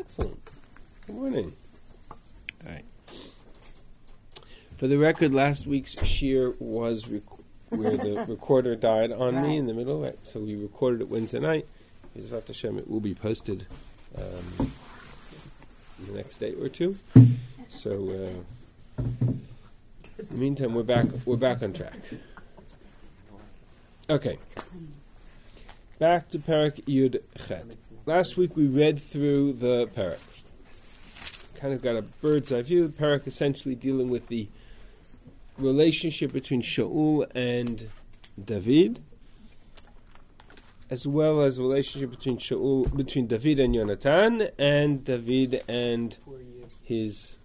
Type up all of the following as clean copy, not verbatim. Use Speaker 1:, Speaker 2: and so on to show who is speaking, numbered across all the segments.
Speaker 1: Excellent. Good morning. All right. For the record, last week's shir was where the recorder died on me in the middle, right? So we recorded it Wednesday night. Yizvat Hashem, it will be posted in the next day or two. So in the meantime, we're back on track. Okay. Back to Perek Yud Chet. Last week we read through the Perek. Kind of got a bird's eye view. The Perek essentially dealing with the relationship between Shaul and David, as well as the relationship between David and Yonatan, and David and his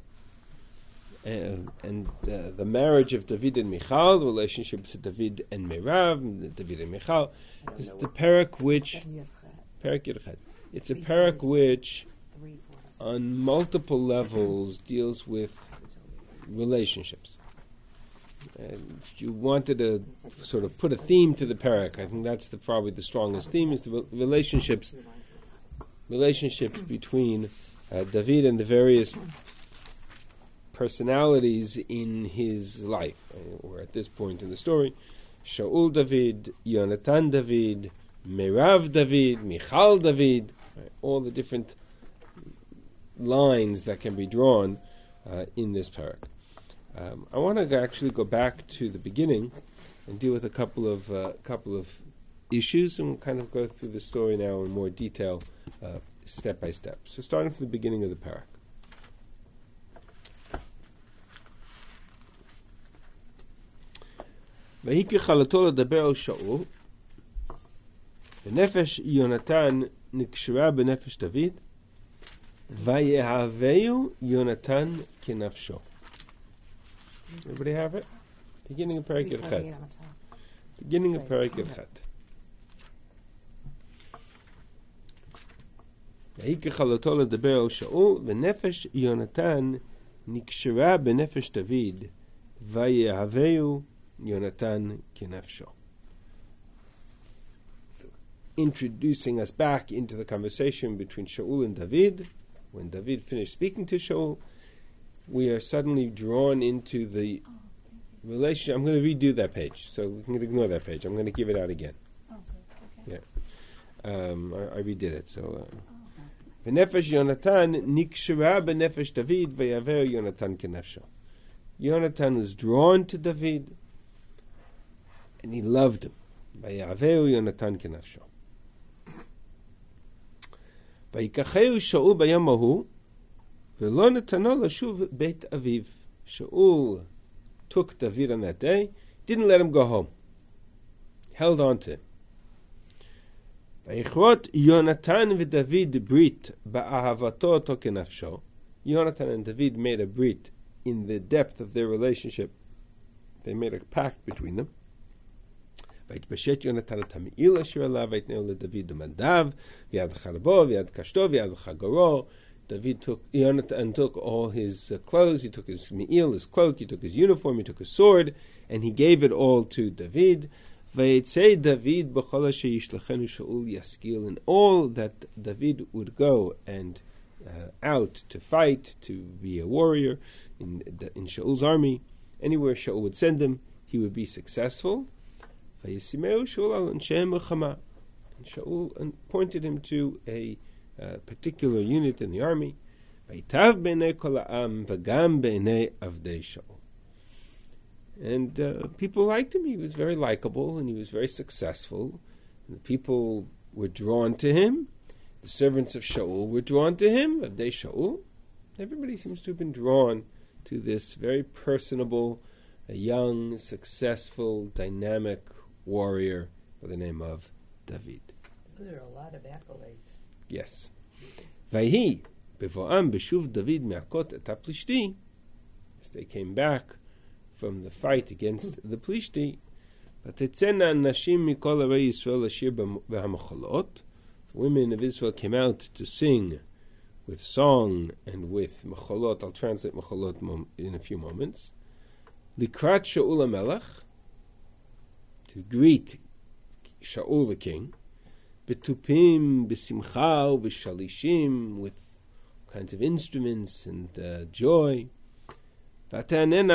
Speaker 1: the marriage of David and Michal, the relationship to David and Merav, David and Michal. This is the Perek which Perek Yud Chet. It's a Perek which, on multiple levels, deals with relationships. And if you wanted to sort of put a theme to the Perek, I think that's probably the strongest theme, is the relationships between David and the various personalities in his life. Or at this point in the story, Shaul David, Yonatan David, Merav David, Michal David, right, all the different lines that can be drawn in this Perek. I want to actually go back to the beginning and deal with a couple of issues, and we'll kind of go through the story now in more detail, step by step. So starting from the beginning of the Perek. Vayiki chalato ledaber al Shaul, v'nefesh Yonatan nikshera b'nefesh David, vayehaveu Yonatan kinafsho. Everybody have it? Beginning of Perek Yud Chet. Beginning of Perek Yud Chet. Vayiki chalato ledaber al Shaul, v'nefesh Yonatan nikshera b'nefesh David, vayehaveu Yonatan kinafsho. Introducing us back into the conversation between Shaul and David. When David finished speaking to Shaul, we are suddenly drawn into the relationship. I'm going to redo that page, so we can ignore that page. I'm going to give it out again. Okay. Yeah, I redid it. So, v'nefesh Yonatan nikshera b'nefesh David vayaver Yonatan kinafsho. Yonatan was drawn to David, and he loved him. Vayaver Yonatan kinafsho. Vayikacheu Shaul bayom hahu, v'lo netano lashuv beit aviv. Shaul took David on that day, didn't let him go home, held on to him. Vayichrot Yonatan v'David brit ba'ahavato to kinafsho. Yonatan and David made a brit in the depth of their relationship. They made a pact between them. Vayitbashet Yonatan et ha'me'il asher alav vayitneu leDavid u'madav v'yad charbo v'yad kashto v'yad chagoro. Yonatan took all his clothes. He took his me'il, his cloak. He took his uniform. He took his sword, and he gave it all to David. Vayitzei David b'chol asher yishlachenu Shaul yaskil, and all that David would go and out to fight, to be a warrior in Shaul's army. Anywhere Shaul would send him, he would be successful. Vayisimeu Shaul al anshe milchama, and Shaul appointed him to a particular unit in the army. Vayitav b'nei kol ha'am v'gam b'nei avdei Shaul. And people liked him. He was very likable, and he was very successful. And the people were drawn to him. The servants of Shaul were drawn to him, Avdei Shaul. Everybody seems to have been drawn to this very personable, a young, successful, dynamic warrior by the name of David.
Speaker 2: There are a lot of accolades.
Speaker 1: Yes. Vayhi bevo'am b'shuv David me'akot et ha'plishti. As they came back from the fight against the Plishti, v'tetzena nashim mikol arei Yisrael ashir b'hamacholot. Women of Israel came out to sing with song and with macholot. I'll translate macholot in a few moments. Likrat Shaul HaMelech, to greet Shaul the king. Betupim, besimcha, beshalishim, with kinds of instruments and joy. And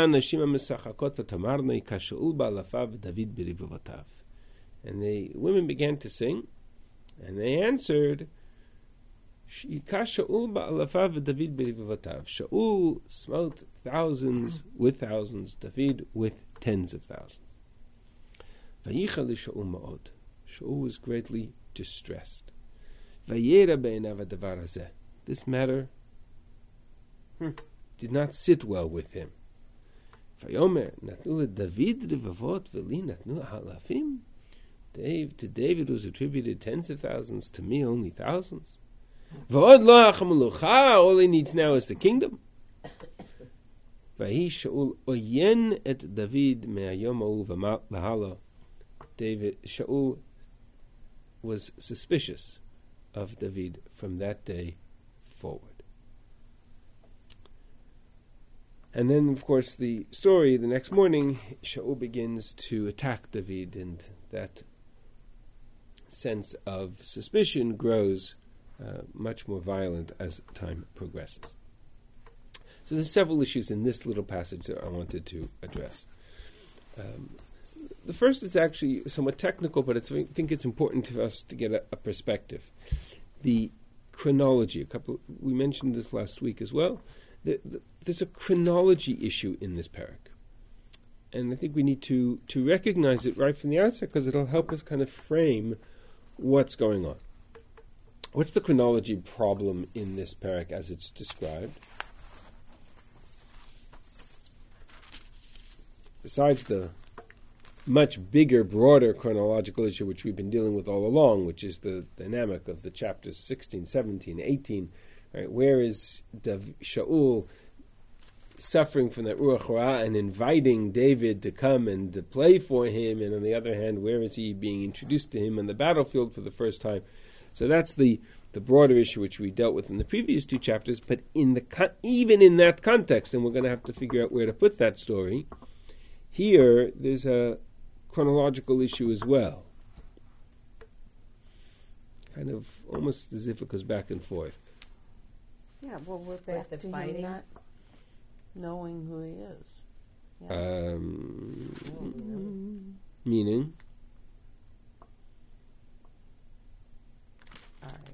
Speaker 1: the women began to sing, and they answered, Shaul smote thousands with thousands, David with tens of thousands. Shaul was greatly distressed. This matter did not sit well with him. To David was attributed tens of thousands, to me only thousands. All he needs now is the kingdom. Shaul was suspicious of David from that day forward. And then, of course, the story, the next morning, Shaul begins to attack David, and that sense of suspicion grows much more violent as time progresses. So there's several issues in this little passage that I wanted to address. The first is actually somewhat technical, but I think it's important to us to get a perspective. The chronology, we mentioned this last week as well. There's a chronology issue in this parak. And I think we need to recognize it right from the outset, because it'll help us kind of frame what's going on. What's the chronology problem in this parak as it's described? Besides the much bigger, broader chronological issue which we've been dealing with all along, which is the dynamic of the chapters 16, 17, 18, right? Where is Shaul suffering from that Ruach Ra and inviting David to come and to play for him, and on the other hand, where is he being introduced to him on the battlefield for the first time? So that's the broader issue which we dealt with in the previous two chapters, but even in that context, and we're going to have to figure out where to put that story, here there's a chronological issue as well. Kind of almost as if it goes back and forth.
Speaker 3: Yeah, well, we're back to him not knowing who he is. Yeah.
Speaker 1: Meaning?
Speaker 3: All right.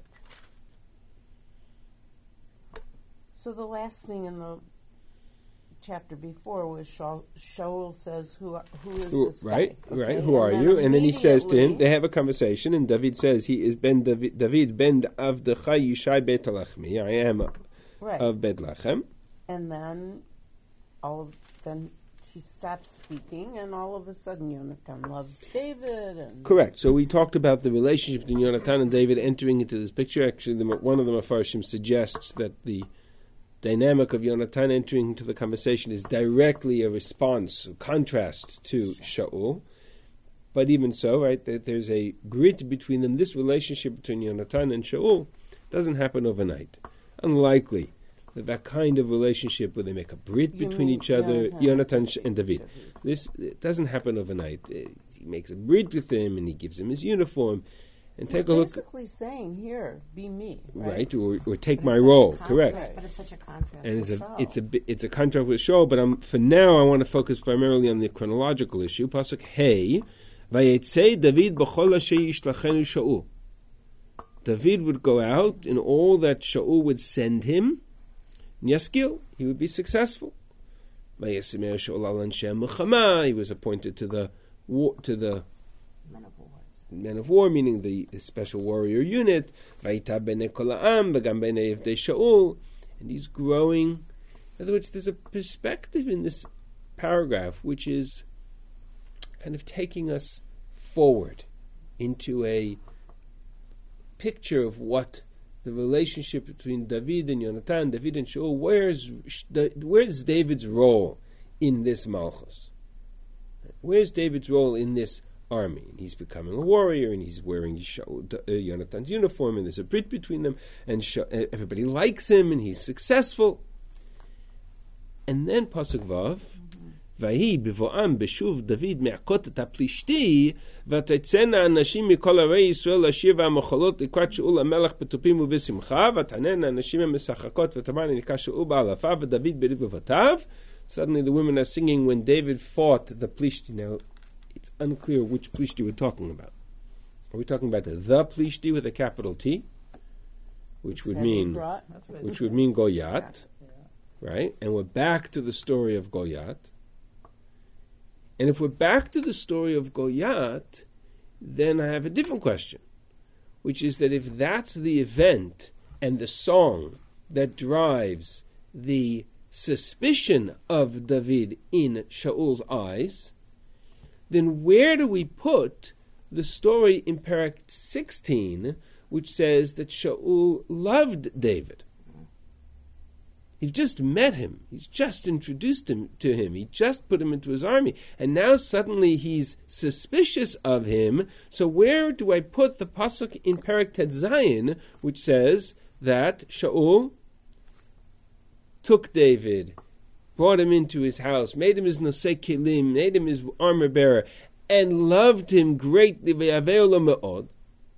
Speaker 3: So the last thing in the chapter before was Shaul says, "Who is this
Speaker 1: right,
Speaker 3: guy?"
Speaker 1: Right. Who are you? And then he says to him, they have a conversation, and David says, he is David ben Avdechai Yishai Bet Lachmi. I am of Bet Lachem.
Speaker 3: And then then he stops speaking, and all of a sudden Yonatan loves David.
Speaker 1: Correct. So we talked about the relationship between Yonatan and David entering into this picture. Actually, one of the Mefarshim suggests that the dynamic of Yonatan entering into the conversation is directly a response, a contrast to Shaul. But even so, right, that there's a brit between them. This relationship between Yonatan and Shaul doesn't happen overnight. Unlikely that kind of relationship where they make a brit between each other, Yonatan and David. It doesn't happen overnight. He makes a brit with him, and he gives him his uniform. And take a look.
Speaker 3: Basically saying, "Here, be me."
Speaker 1: Right, or take my role. Correct.
Speaker 2: Right. But it's such a contrast.
Speaker 1: And it's a contrast with Shaul. But for now, I want to focus primarily on the chronological issue. Pasuk Hey, Vayetzei David b'chol asher yishlachenu Shaul. David would go out in all that Shaul would send him. Yaskil, he would be successful. Vayesimei Shaul al anshe milchama. He was appointed to the men of war, meaning the special warrior unit. Vayita b'nei kol ha'am v'gam b'nei yevdei Shaul, and he's growing. In other words, there's a perspective in this paragraph which is kind of taking us forward into a picture of what the relationship between David and Yonatan, David and Shaul. Where's David's role in this Malchus? Where's David's role in this army? And he's becoming a warrior, and he's wearing Yonatan's uniform, and there's a brit between them, and everybody likes him, and he's successful. And then Pasuk Vav, ויהי בבואם בשוב דוד מעקות את הפלישתי, ותצאנה הנשים מכל ערי ישראל לשיר והמחולות לקראת שאול המלך בתופים ובשמחה, ותעננה הנשים המשחקות ותאמרנה נקרא שאול באלפיו ודוד בלבבותיו. Suddenly the women are singing when David fought the Plishti. Now, it's unclear which Plishti we're talking about. Are we talking about the Plishti with a capital T, which would mean Goliath, right? And we're back to the story of Goliath. And if we're back to the story of Goliath, then I have a different question, which is that if that's the event and the song that drives the suspicion of David in Shaul's eyes, then where do we put the story in Perek 16, which says that Shaul loved David? He's just met him. He's just introduced him to him. He just put him into his army. And now suddenly he's suspicious of him. So where do I put the pasuk in Perek Tet Zayin, which says that Shaul took David, brought him into his house, made him his nosei kelim, made him his armor bearer, and loved him greatly. Ve'aveu lo me'od.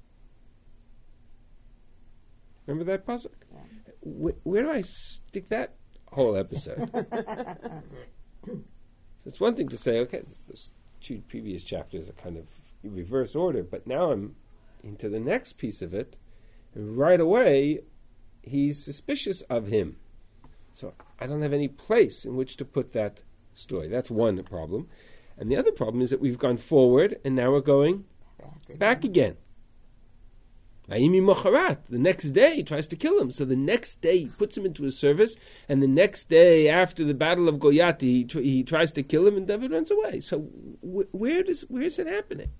Speaker 1: Remember that pasuk? Where do I stick that whole episode? So it's one thing to say, okay, this two previous chapters are kind of in reverse order, but now I'm into the next piece of it, and right away he's suspicious of him. So I don't have any place in which to put that story. That's one problem. And the other problem is that we've gone forward, and now we're going back again. The next day he tries to kill him. So the next day he puts him into his service, and the next day after the battle of Goliath he tries to kill him, and David runs away. So where is it happening?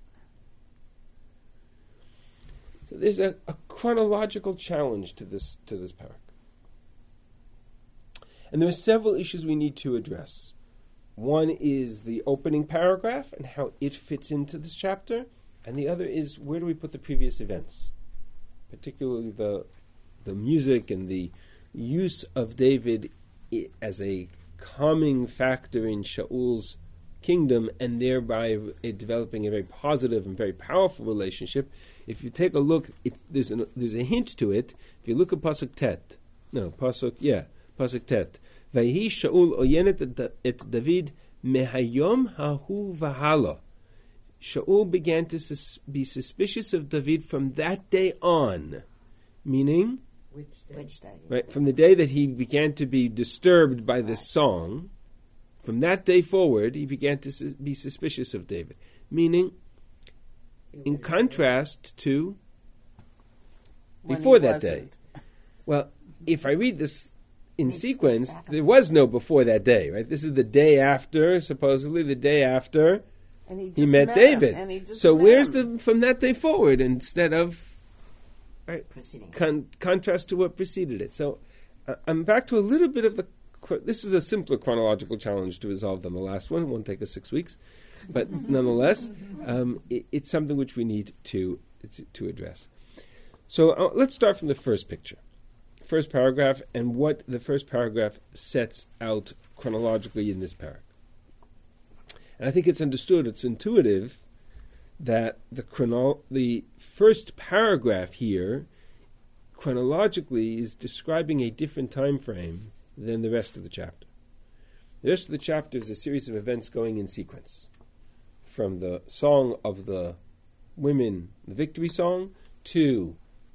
Speaker 1: So there's a chronological challenge to this parak. And there are several issues we need to address. One is the opening paragraph and how it fits into this chapter, and the other is where do we put the previous events, particularly the music and the use of David as a calming factor in Shaul's kingdom, and thereby developing a very positive and very powerful relationship. If you take a look, there's a hint to it. If you look at Pasuk Tet, Pasuk Tet. Vayhi Shaul oyenet et David mehayom hahu v'halo. Shaul began to be suspicious of David from that day on. Meaning?
Speaker 2: Which day?
Speaker 1: Right, from the day that he began to be disturbed by this song, from that day forward, he began to be suspicious of David. Meaning, in contrast to before that day. Well, if I read this in sequence, there was no before that day, right? This is the day after, supposedly the day after he met David. So where's from that day forward instead of contrast to what preceded it? So I'm back to a little bit of this is a simpler chronological challenge to resolve than the last one. It won't take us 6 weeks. But nonetheless, it's something which we need to address. So let's start from the first picture. First paragraph, and what the first paragraph sets out chronologically in this paragraph. And I think it's understood, it's intuitive, that the first paragraph here, chronologically, is describing a different time frame than the rest of the chapter. The rest of the chapter is a series of events going in sequence. From the song of the women, the victory song, to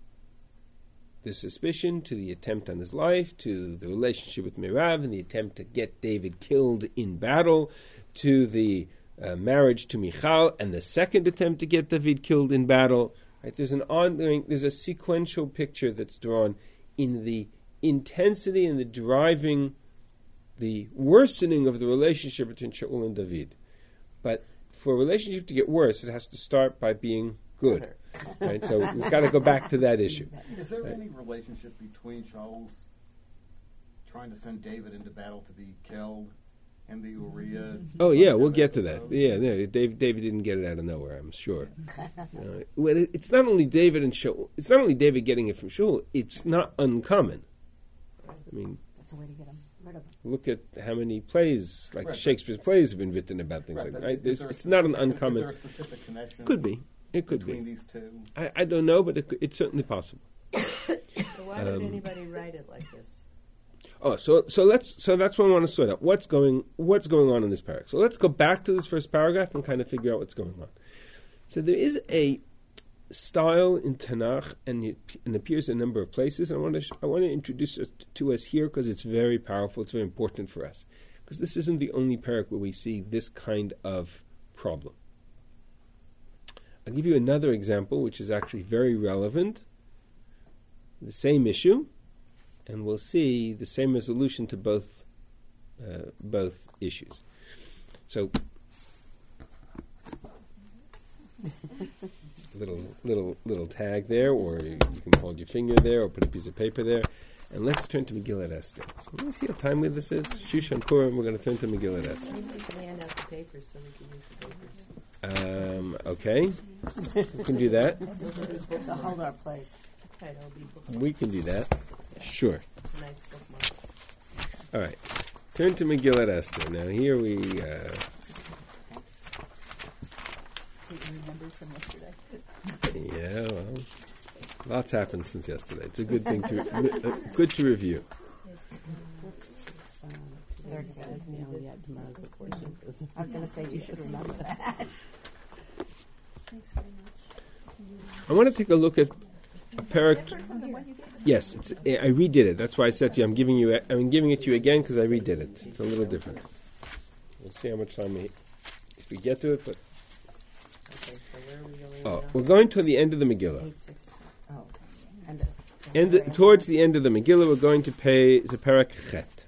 Speaker 1: the suspicion, to the attempt on his life, to the relationship with Merav and the attempt to get David killed in battle, to the marriage to Michal and the second attempt to get David killed in battle. Right? There's a sequential picture that's drawn in the intensity and the driving, the worsening of the relationship between Shaul and David. But for a relationship to get worse, it has to start by being good. Right? So we've got to go back to that issue.
Speaker 4: Is there any relationship between Shaul's trying to send David into battle to be killed and the Uriah?
Speaker 1: Oh yeah, we'll get to that. Yeah, David didn't get it out of nowhere, I'm sure. Well, it's not only David and Shaul. It's not only David getting it from Shaul. It's not uncommon. I mean,
Speaker 3: that's a way to get him. part of it.
Speaker 1: Look at how many plays, like
Speaker 4: Right.
Speaker 1: Shakespeare's plays, have been written about things
Speaker 4: Right,
Speaker 1: like
Speaker 4: but
Speaker 1: that. Right?
Speaker 4: is there a
Speaker 1: It's not an
Speaker 4: specific-
Speaker 1: uncommon.
Speaker 4: Is there a specific connection?
Speaker 1: Could be. It could
Speaker 4: between
Speaker 1: be.
Speaker 4: these two.
Speaker 1: I don't know, but it's certainly possible.
Speaker 2: So why did
Speaker 1: Um,
Speaker 2: anybody write it like this?
Speaker 1: Oh, so that's what I want to sort out. What's going on in this paragraph? So let's go back to this first paragraph and kind of figure out what's going on. So there is a style in Tanakh, and it appears in a number of places. And I want to introduce it to us here because it's very powerful. It's very important for us because this isn't the only paragraph where we see this kind of problem. I'll give you another example, which is actually very relevant. The same issue. And we'll see the same resolution to both issues. So, little tag there, or you can hold your finger there, or put a piece of paper there, and let's turn to Megillat Esther. So let me see how timely this is. Shushan Purim. We're going to turn to Megillat Esther.
Speaker 2: Maybe we can hand out the papers so we can use the papers.
Speaker 1: Okay, we can do that.
Speaker 3: To hold our place.
Speaker 2: Okay, that'll be bookmarked.
Speaker 1: We can do that. Sure.
Speaker 2: It's a nice bookmark.
Speaker 1: All right. Turn to Megillat Esther. Now here we. Yeah, well, lots happened since yesterday. It's a good thing good to review.
Speaker 3: I was going to say you should remember that.
Speaker 1: I want to take a look at a parak. Yes, I redid it. That's why I said to you, I'm giving it to you again because I redid it. It's a little different. We'll see how much time if we get to it. But
Speaker 2: Okay, so where are we going now?
Speaker 1: we're going to the end of the Megillah.
Speaker 3: 8:6.
Speaker 1: Towards the end of the Megillah, we're going to pay the parak Chet.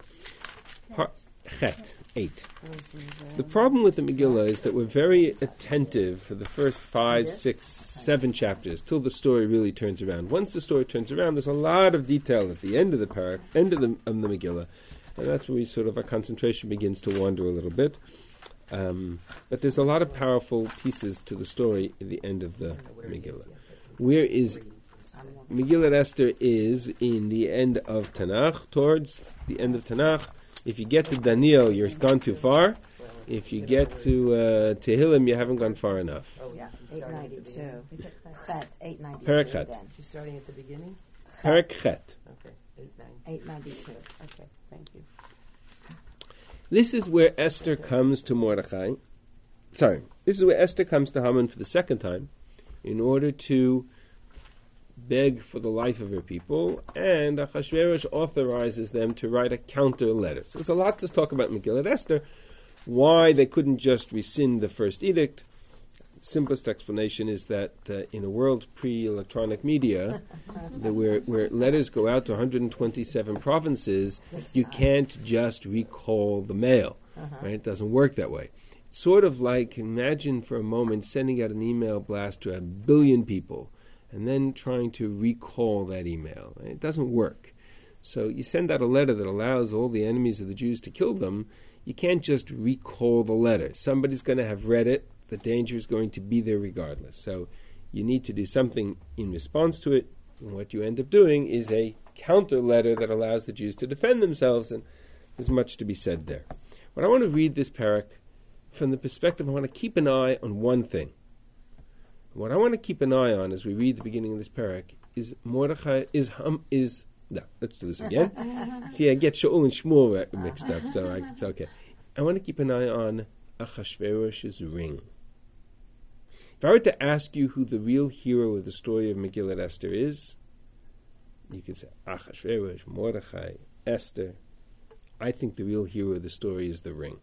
Speaker 1: Chet 8. The problem with the Megillah is that we're very attentive for the first 5, 6, 7 chapters till the story really turns around. Once the story turns around, there's a lot of detail at the end of the Megillah, and that's where our concentration begins to wander a little bit. But there's a lot of powerful pieces to the story at the end of the Megillah. Where is Megillat Esther? Is in the end of Tanakh, towards the end of Tanakh. If you get to Daniel, you're gone too far. If you get to Tehillim, you haven't gone far enough.
Speaker 2: Oh,
Speaker 3: Yeah,
Speaker 2: starting at the
Speaker 3: 892.
Speaker 2: beginning.
Speaker 3: Chet, 892.
Speaker 1: Parak Chet.
Speaker 3: Then.
Speaker 2: She's starting at the beginning?
Speaker 1: Parak Chet.
Speaker 2: Okay, 8-9.
Speaker 3: 892. Okay, thank you.
Speaker 1: This is where Esther comes to Mordechai. Sorry, this is where Esther comes to Haman for the second time in order to beg for the life of her people, and Achashverosh authorizes them to write a counter letter. So there's a lot to talk about Megillat Esther, why they couldn't just rescind the first edict. The simplest explanation is that in a world pre-electronic media, where letters go out to 127 provinces, you can't just recall the mail. Right? It doesn't work that way. It's sort of like, imagine for a moment sending out an email blast to 1 billion people, and then trying to recall that email. Right? It doesn't work. So you send out a letter that allows all the enemies of the Jews to kill them. You can't just recall the letter. Somebody's going to have read it. The danger is going to be there regardless. So you need to do something in response to it. And what you end up doing is a counter letter that allows the Jews to defend themselves. And there's much to be said there. But I want to read this parak from the perspective, I want to keep an eye on one thing. What I want to keep an eye on as we read the beginning of this parak is Mordechai no, let's do this again. See, I get Shaul and Shmuel mixed up, so it's okay. I want to keep an eye on Achashverosh's ring. If I were to ask you who the real hero of the story of Megillat Esther is, you could say Achashverosh, Mordechai, Esther. I think the real hero of the story is the ring.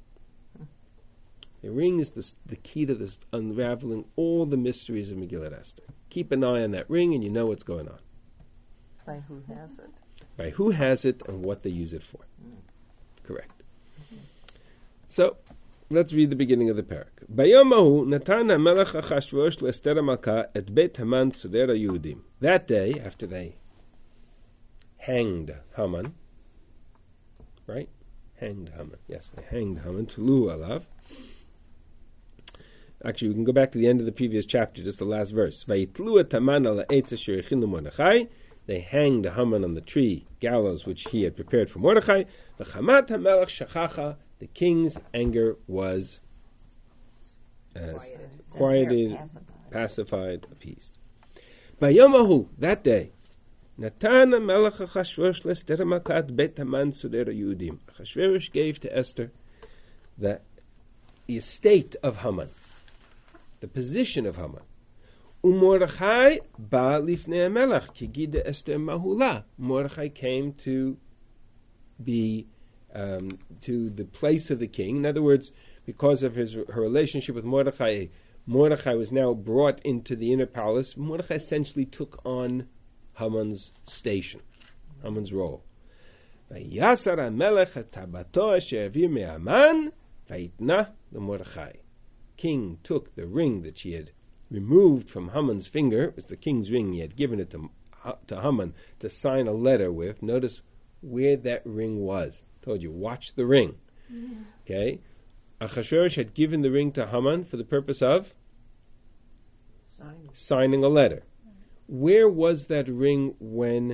Speaker 1: The ring is the key to this unraveling all the mysteries of Megillat Esther. Keep an eye on that ring and you know what's going on.
Speaker 3: By who has it?
Speaker 1: By who has it and what they use it for. Correct. So, let's read the beginning of the parak. Bayamahu natana melech Achashverosh le'Esther Malka et Beit Haman Soder HaYehudim. That day, after they hanged Haman, right? Hanged Haman. Yes, they hanged Haman. Tulu alav. Actually, we can go back to the end of the previous chapter, just the last verse. Vayitlu et Haman ala eitz asher yechinu Mordechai. they hanged Haman on the tree gallows which he had prepared for Mordechai. V'chamat hamelech shachacha, the king's anger was quieted, pacified, appeased. Bayomahu, that day, Natan Melech Achashverosh l'Esther Malkat Bet Haman Suder Yehudim. Achashverosh gave to Esther the estate of Haman, the position of Haman. Umordechai ba lifnei Melech ki gida Esther mahula. Mordechai came to be to the place of the king. In other words, because of her relationship with Mordechai, Mordechai was now brought into the inner palace. Mordechai essentially took on Haman's station, Haman's role. Vayasar HaMelech et tabato asher avir me'aman vayitna leMordechai. King took the ring that she had removed from Haman's finger. It was the king's ring. He had given it to Haman to sign a letter with. Notice where that ring was. I told you, watch the ring. Okay? Achashverosh had given the ring to Haman for the purpose of signing a letter. Where was that ring when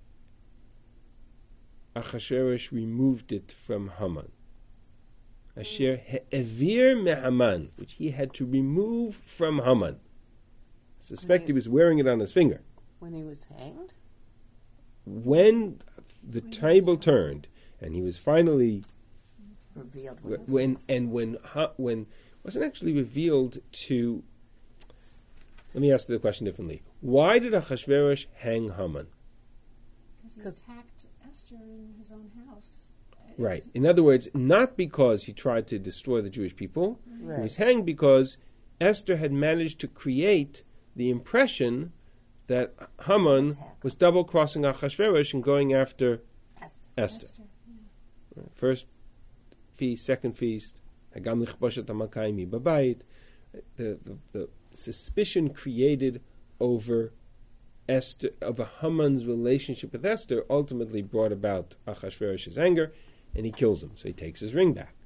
Speaker 1: Achashverosh removed it from Haman? Asher he'evir me'Haman, which he had to remove from Haman. I suspect he was wearing it on his finger.
Speaker 3: When he was hanged?
Speaker 1: When the table turned and he was finally
Speaker 3: Revealed
Speaker 1: when wasn't actually revealed to. Let me ask the question differently. Why did Achashverosh hang Haman?
Speaker 5: Because he attacked Esther in his own house.
Speaker 1: Right. In other words, not because he tried to destroy the Jewish people.
Speaker 3: Right.
Speaker 1: He was hanged because Esther had managed to create the impression that Haman was double-crossing Achashverosh and going after Esther.
Speaker 5: Yeah.
Speaker 1: First feast, second feast, Hagam lichboshet hamakayim babayit. The suspicion created over Esther, of Haman's relationship with Esther, ultimately brought about Achashverosh's anger, and he kills him. So he takes his ring back.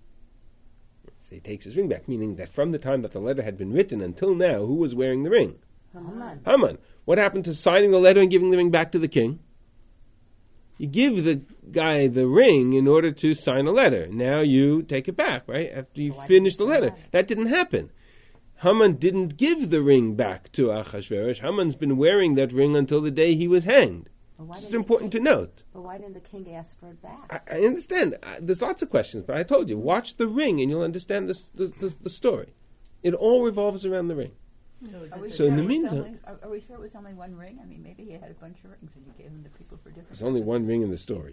Speaker 1: Meaning that from the time that the letter had been written until now, who was wearing the ring? Haman. What happened to signing the letter and giving the ring back to the king? You give the guy the ring in order to sign a letter. Now you take it back, right? After you finish the letter. That didn't happen. Haman didn't give the ring back to Achashverosh. Haman's been wearing that ring until the day he was hanged. It's important to note.
Speaker 6: But why didn't the king ask for it back?
Speaker 1: I understand. There's lots of questions, but I told you, watch the ring and you'll understand the story. It all revolves around the ring. So in the meantime...
Speaker 7: Are we sure it was only one ring? I mean, maybe he had a bunch of rings and he gave them to people for different
Speaker 1: There's only one ring in the story.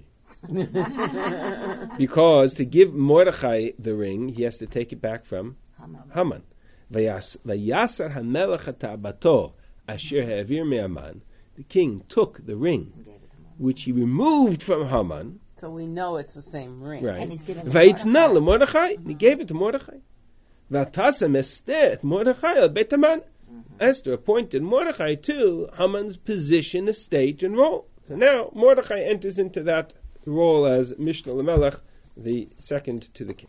Speaker 1: Because to give Mordechai the ring, he has to take it back from Haman. Vayasar hamelech ta'abato asher ha'avir me'aman. The king took the ring, which he removed from Haman.
Speaker 3: So we know it's the same ring.
Speaker 1: Right.
Speaker 6: And he's given it
Speaker 1: Vayitna leMordechai. He gave it to Mordechai. V'atasem Esther et Mordechai al Beit Haman. Esther appointed Mordechai to Haman's position, estate, and role. So now Mordechai enters into that role as Mishnah L'Melech, the second to the king.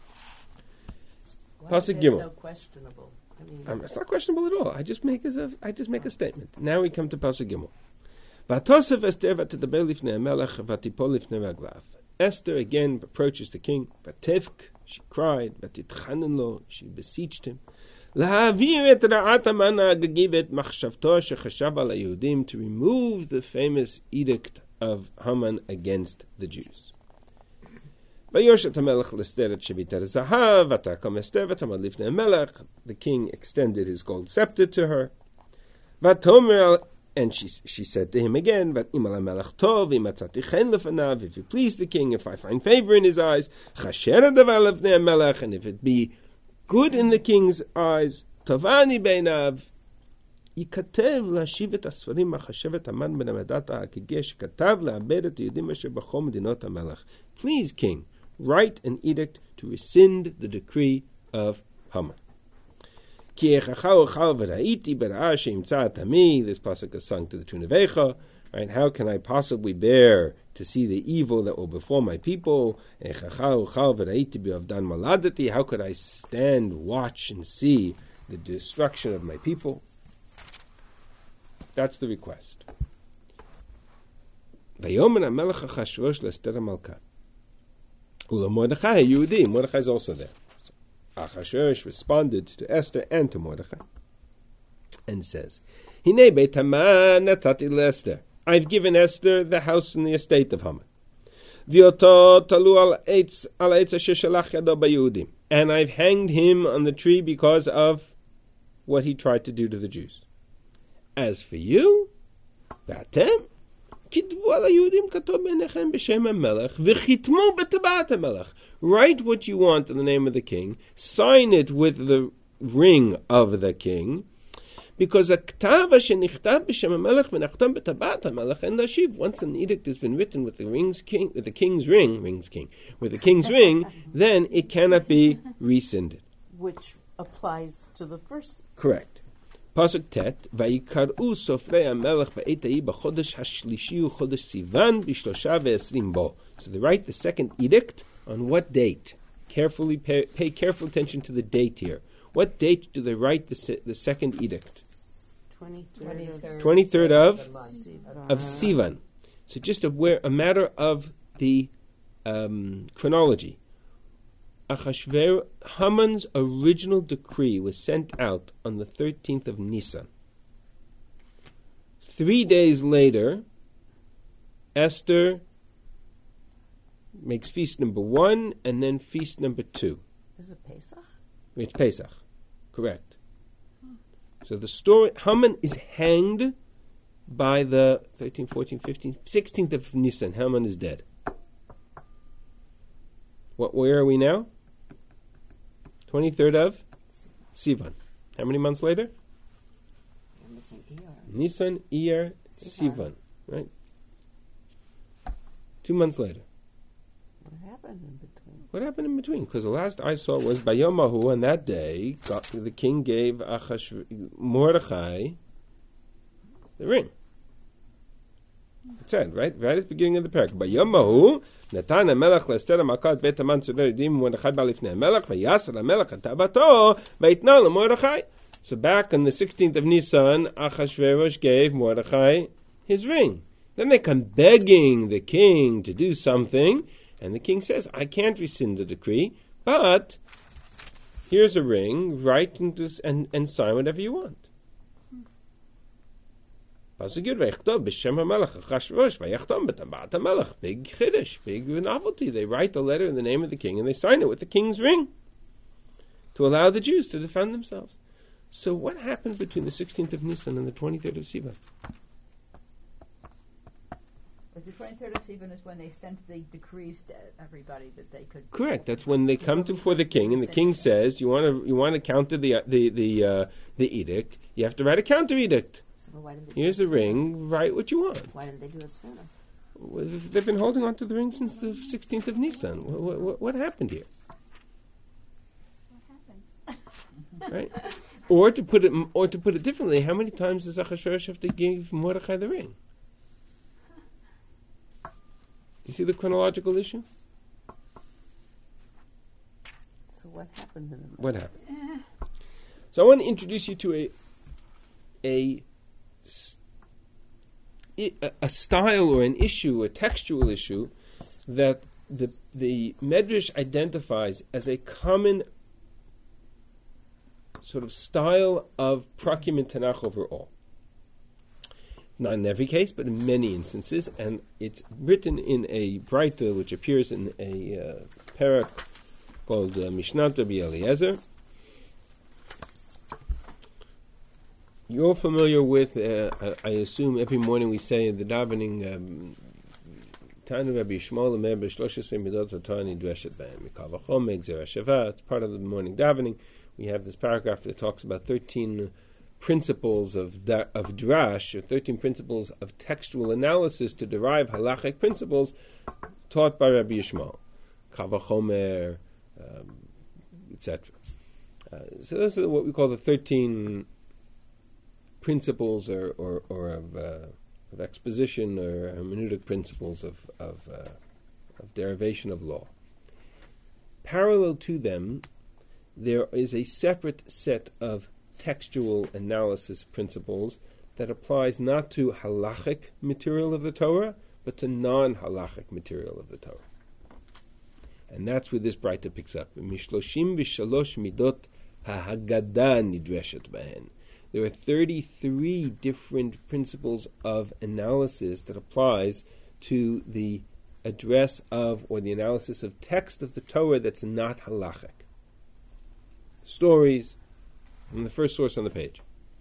Speaker 2: Why is
Speaker 1: Pasuk
Speaker 2: that
Speaker 1: Gimel.
Speaker 2: so questionable? I mean,
Speaker 1: It's not questionable at all. I just make a statement. Now we come to Pasuk Gimel. V'atosef Esther v'tedabel lifnei Melech v'tipol lifnei raglav. Esther again approaches the king. V'tevk, she cried. V'titchanen lo, she beseeched him. L'havir et ra'at Haman ha'agagivet machshavto shechashav al haYehudim, to remove the famous edict of Haman against the Jews. Vayoshet HaMelech l'Esther et shevitat zahav v'takom Esther v'tamad lifnei Melech. The king extended his gold scepter to her. V'tomer, and she said to him again, V'im al HaMelech tov, v'im chen lefanav, if you please the king, if I find favor in his eyes, chasher hadavar lefnei Melech, and if it be good in the king's eyes, tovani beinav, ייכתב להשיב את הספרים מחשבת המן בן המדת ההגה שכתב לאבד את היהודים אשר בכל מדינות המלך. Please, king, write an edict to rescind the decree of Haman. כי איכך אוכל וראיתי ברעה שימצא את עמי, this pasuk is sung to the tune of Eicha, right? How can I possibly bear to see the evil that will befall my people? איכך אוכל וראיתי באבדן מולדתי, how could I stand, watch, and see the destruction of my people? That's the request. Vayomer HaMelech Achashverosh L'Esther HaMalka. Ula Mordechai Yehudi. Mordechai is also there. Achashverosh responded to Esther and to Mordechai and says, Hinei Beit Haman natati l'Esther. I've given Esther the house and the estate of Haman. V'oto talu al eitz asher shalach yado b'Yehudim. And I've hanged him on the tree because of what he tried to do to the Jews. As for you, v'atem, kitvu al HaYehudim katov b'nechem b'shem HaMelech v'chitmu b'tabat HaMelech. Write what you want in the name of the king, sign it with the ring of the king, because a ktava shenichtav b'shem HaMelech v'nachtam b'tabat HaMelech and lashiv. Once an edict has been written with the king's ring, then it cannot be rescinded.
Speaker 3: Which applies to the first.
Speaker 1: Correct. Pasuk Tet, Vayikaru sofrei HaMelech ba'et ha'i b'chodesh hashlishi u'chodesh Sivan b'shlosha ve'esrim bo. So they write the second edict on what date? Carefully pay careful attention to the date here. What date do they write the second edict? 23rd of Sivan. So just a matter of the chronology. Haman's original decree was sent out on the 13th of Nisan. 3 days later, Esther makes feast number 1 and then feast number 2.
Speaker 3: Is it Pesach?
Speaker 1: It's Pesach, correct. So the story, Haman is hanged by the 13th, 14th, 15th, 16th of Nisan. Haman is dead. Where are we now? 23rd of Sivan. How many months later?
Speaker 6: You're missing Iyar.
Speaker 1: Nisan, Iyar, Sivan. Right? 2 months later.
Speaker 3: What happened in between?
Speaker 1: What happened in between? Because the last I saw was Bayomahu, and that day the king gave Mordechai the ring. It said, right at the beginning of the parak. Bayomahu, Natan HaMelech l'Esther HaMalka Beit Haman tzorei Yehudim Mordechai ba'al lifnei HaMelech v'yasar HaMelech et tavato v'yitna l'Mordechai. So back on the 16th of Nisan, Achashverosh gave Mordechai his ring. Then they come begging the king to do something, and the king says, I can't rescind the decree, but here's a ring, write and sign whatever you want. Big chiddush, big novelty. They write a letter in the name of the king and they sign it with the king's ring to allow the Jews to defend themselves. So what happened between the 16th of Nisan and the 23rd of Sivan?
Speaker 7: The 23rd of Sivan is when they sent the decrees to everybody that they could.
Speaker 1: Correct. That's when they come before the king, and the king says, "You want to counter the edict. You have to write a counter edict.
Speaker 6: So why didn't they
Speaker 1: Here's the ring. Write what you want."
Speaker 6: Why didn't they do it sooner?
Speaker 1: Well, they've been holding on to the ring since the 16th of Nisan. What happened here?
Speaker 5: What happened?
Speaker 1: Right? Or to put it differently, how many times does Achashverosh have to give Mordechai the ring? You see the chronological issue?
Speaker 3: So what happened in the
Speaker 1: What happened? So I want to introduce you to a style or an issue, a textual issue, that the Medrash identifies as a common sort of style of prakim in Tanakh overall. Not in every case, but in many instances, and it's written in a Breita which appears in a parak called Mishnat Rabbi Eliezer. You're familiar with, I assume every morning we say in the davening, Tanu Rabbi Yishmael Omer b'Shloshes Midot HaTorah Nidreshet B'hem Mikal V'chom Megzer HaShavah. It's part of the morning davening. We have this paragraph that talks about 13 principles of drash, or 13 principles of textual analysis to derive halachic principles taught by Rabbi Yishmael, Kavachomer, etc. So those are what we call the 13 principles or of exposition or hermeneutic principles of derivation of law. Parallel to them, there is a separate set of textual analysis principles that applies not to halachic material of the Torah, but to non-halachic material of the Torah. And that's where this Braita picks up. Mishloshim v'shalosh midot ha'haggadah nidreshet bahen. There are 33 different principles of analysis that applies to the address of, or the analysis of text of the Torah that's not halachic. Stories, from the first source on the page.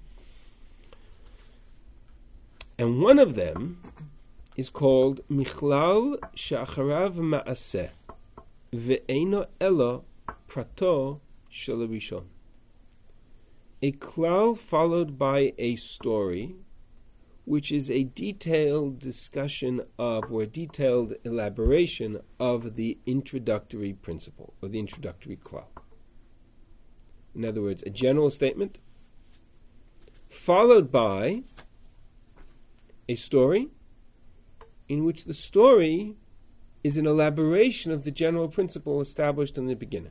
Speaker 1: And one of them is called Michlal Sha'acharav Ma'aseh Ve'eino Elo Prato Shel Rishon. A klal followed by a story, which is a detailed discussion of, or a detailed elaboration of the introductory principle, or the introductory klal. In other words, a general statement, followed by a story, in which the story is an elaboration of the general principle established in the beginning.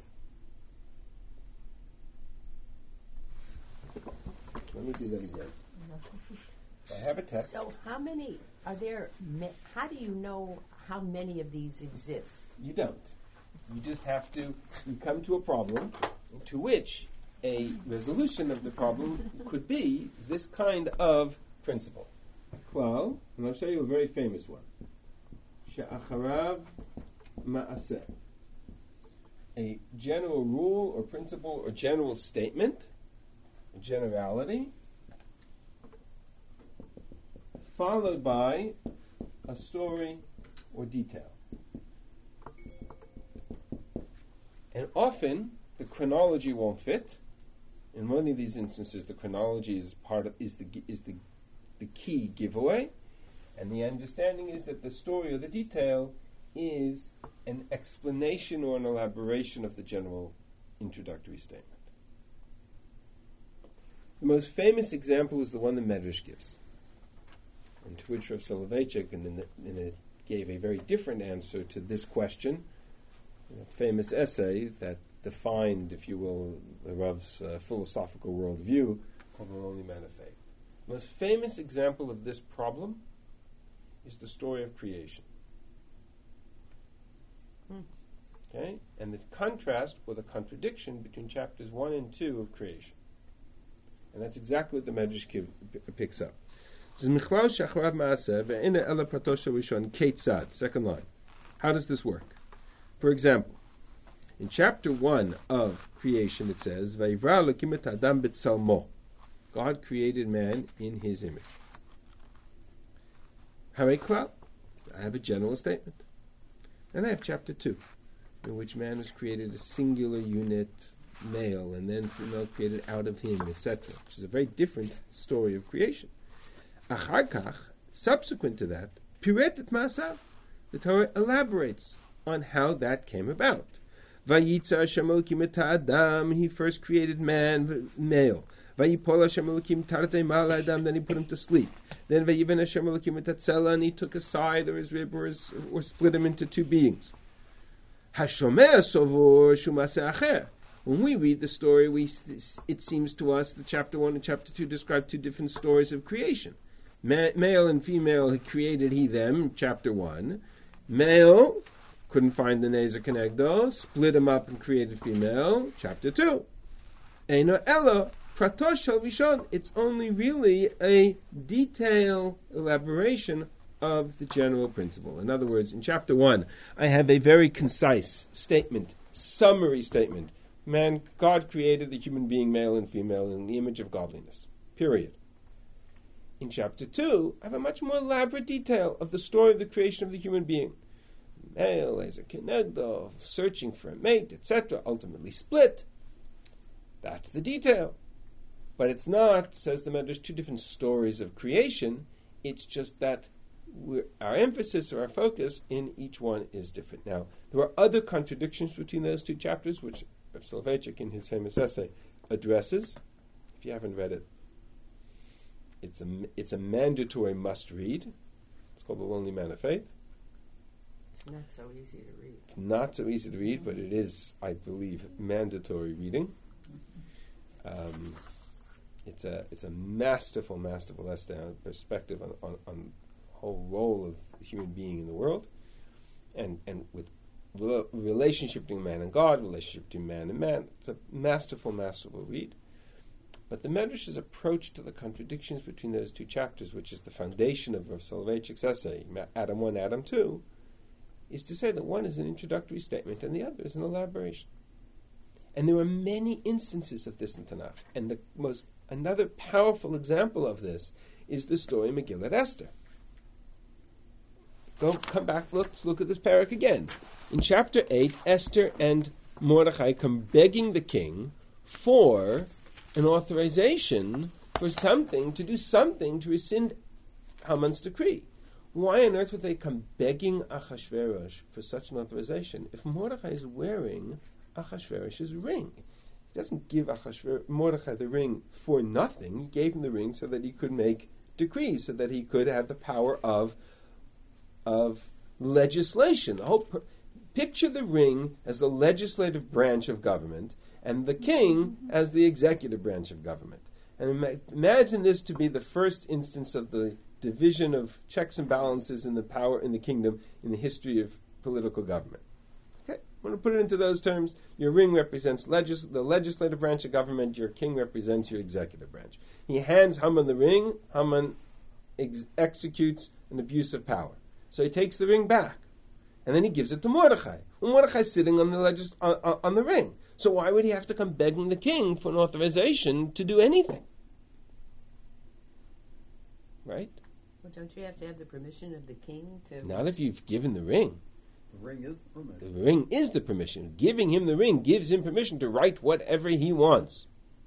Speaker 1: Let me do that again. I have a text.
Speaker 2: So how many are there? How do you know how many of these exist?
Speaker 1: You don't. You just have to, you come to a problem to which a resolution of the problem could be this kind of principle. Klal, and I'll show you a very famous one. She'acharav ma'aseh. A general rule or principle or general statement, a generality, followed by a story or detail. And often the chronology won't fit. In one of these instances, the chronology is the key giveaway, and the understanding is that the story or the detail is an explanation or an elaboration of the general introductory statement. The most famous example is the one the Medrash gives, and to which Rav Soloveitchik gave a very different answer to this question, a famous essay that defined, if you will, the Rav's philosophical worldview called The Lonely Man of Faith. The most famous example of this problem is the story of creation. Okay? And the contrast or the contradiction between chapters 1 and 2 of creation. And that's exactly what the Medrash picks up. This is Michlal Shacharav Ma'aseh Ve'ena Ela Prato Shel Rishon Keitzad, second line. How does this work? For example, in chapter 1 of creation it says, Vayivra Elokim et Adam b'tzalmo. God created man in his image. Harei klal. I have a general statement. Then I have chapter 2, in which man is created a singular unit, male, and then female created out of him, etc., which is a very different story of creation. Achar kach, subsequent to that, piret et ma'asav. The Torah elaborates on how that came about. Vayitza Hashem Elokim et Adam. He first created man, male. Vayipol Hashem Elokim tartei ma'al Adam. Then he put him to sleep. Then Vayiven Hashem Elokim et Hatzela, and he took a side or his rib or split him into two beings. Hashomeh sovor shumaseh acher. When we read the story, it seems to us that chapter 1 and chapter 2 describe two different stories of creation. Male and female, he created he them, chapter 1. Male, couldn't find the Nezer Kenegdo, split him up and created female, chapter 2. Eino Elo, Prato Shel Rishon. It's only really a detailed elaboration of the general principle. In other words, in chapter 1, I have a very concise statement, summary statement. God created the human being, male and female, in the image of godliness. Period. In chapter 2, I have a much more elaborate detail of the story of the creation of the human being. Male as a kenegdo, searching for a mate, etc., ultimately split. That's the detail. But it's not, says the Medrash, two different stories of creation. It's just that our emphasis or our focus in each one is different. Now, there are other contradictions between those two chapters, which Rav Soloveitchik in his famous essay addresses. If you haven't read it, it's a mandatory must-read. It's called The Lonely Man of Faith.
Speaker 2: Not so easy to read.
Speaker 1: It's not so easy to read, but it is, I believe, mandatory reading. It's a masterful essay on perspective on whole role of the human being in the world, and with relationship between man and God, relationship between man and man. It's a masterful read. But the Medrash's approach to the contradictions between those two chapters, which is the foundation of Rav Soloveitchik's essay, Adam 1, Adam 2, is to say that one is an introductory statement and the other is an elaboration. And there are many instances of this in Tanakh. And another powerful example of this is the story of Megillat Esther. Come back, let's look at this parak again. In chapter 8, Esther and Mordechai come begging the king for an authorization for something, to do something to rescind Haman's decree. Why on earth would they come begging Achashverosh for such an authorization if Mordechai is wearing Achashverosh's ring? He doesn't give Mordechai the ring for nothing. He gave him the ring so that he could make decrees, so that he could have the power of legislation. Picture the ring as the legislative branch of government and the king as the executive branch of government. And imagine this to be the first instance of the division of checks and balances in the power in the kingdom in the history of political government. Okay, I'm going to put it into those terms. Your ring represents the legislative branch of government. Your king represents your executive branch. He hands Haman the ring. Haman executes an abuse of power. So he takes the ring back, and then he gives it to Mordechai. Well, Mordechai's sitting on the ring. So why would he have to come begging the king for an authorization to do anything? Right?
Speaker 2: Well, don't you have to have the permission of the king to...
Speaker 1: Not if you've given the ring.
Speaker 4: The ring is the permission.
Speaker 1: The ring is the permission. Giving him the ring gives him permission to write whatever he wants.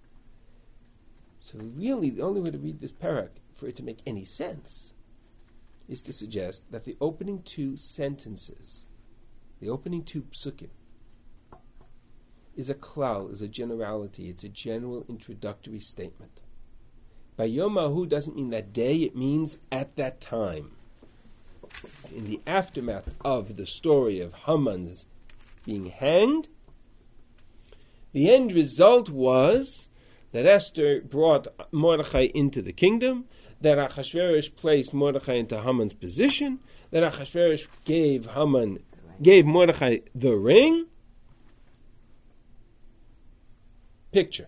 Speaker 1: So really, the only way to read this parak, for it to make any sense, is to suggest that the opening two sentences, the opening two psukim, is a klal, is a generality, it's a general introductory statement. Bayom Hahu doesn't mean that day, it means at that time. In the aftermath of the story of Haman's being hanged, the end result was that Esther brought Mordechai into the kingdom, that Achashverosh placed Mordechai into Haman's position, that Achashverosh gave Mordechai the ring. Picture.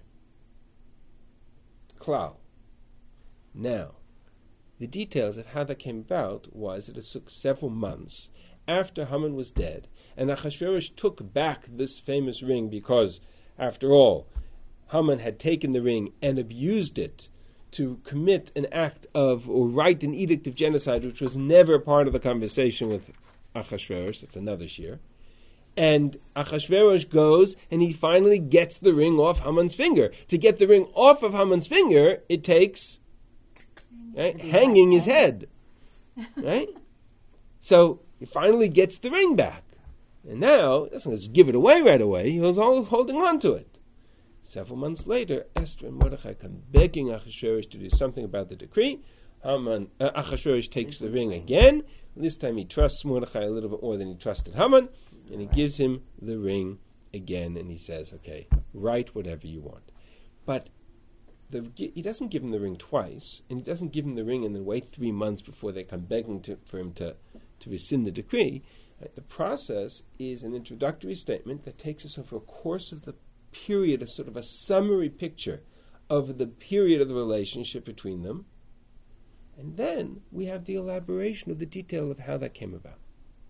Speaker 1: Klal. Now, the details of how that came about was that it took several months after Haman was dead, and Achashverosh took back this famous ring because, after all, Haman had taken the ring and abused it to commit an act of, or write an edict of genocide, which was never part of the conversation with Achashverosh. That's another shir. And Achashverosh goes and he finally gets the ring off Haman's finger. To get the ring off of Haman's finger, it takes hanging his head. Right? So he finally gets the ring back. And now, he doesn't just give it away right away, he was all holding on to it. Several months later, Esther and Mordechai come begging Achashverosh to do something about the decree. Achashverosh takes the ring again. This time he trusts Mordechai a little bit more than he trusted Haman, and he gives him the ring again, and he says, okay, write whatever you want. But he doesn't give him the ring twice, and he doesn't give him the ring and then wait 3 months before they come begging for him to rescind the decree. Right? The process is an introductory statement that takes us over a course of the period, a sort of a summary picture of the period of the relationship between them. And then we have the elaboration of the detail of how that came about.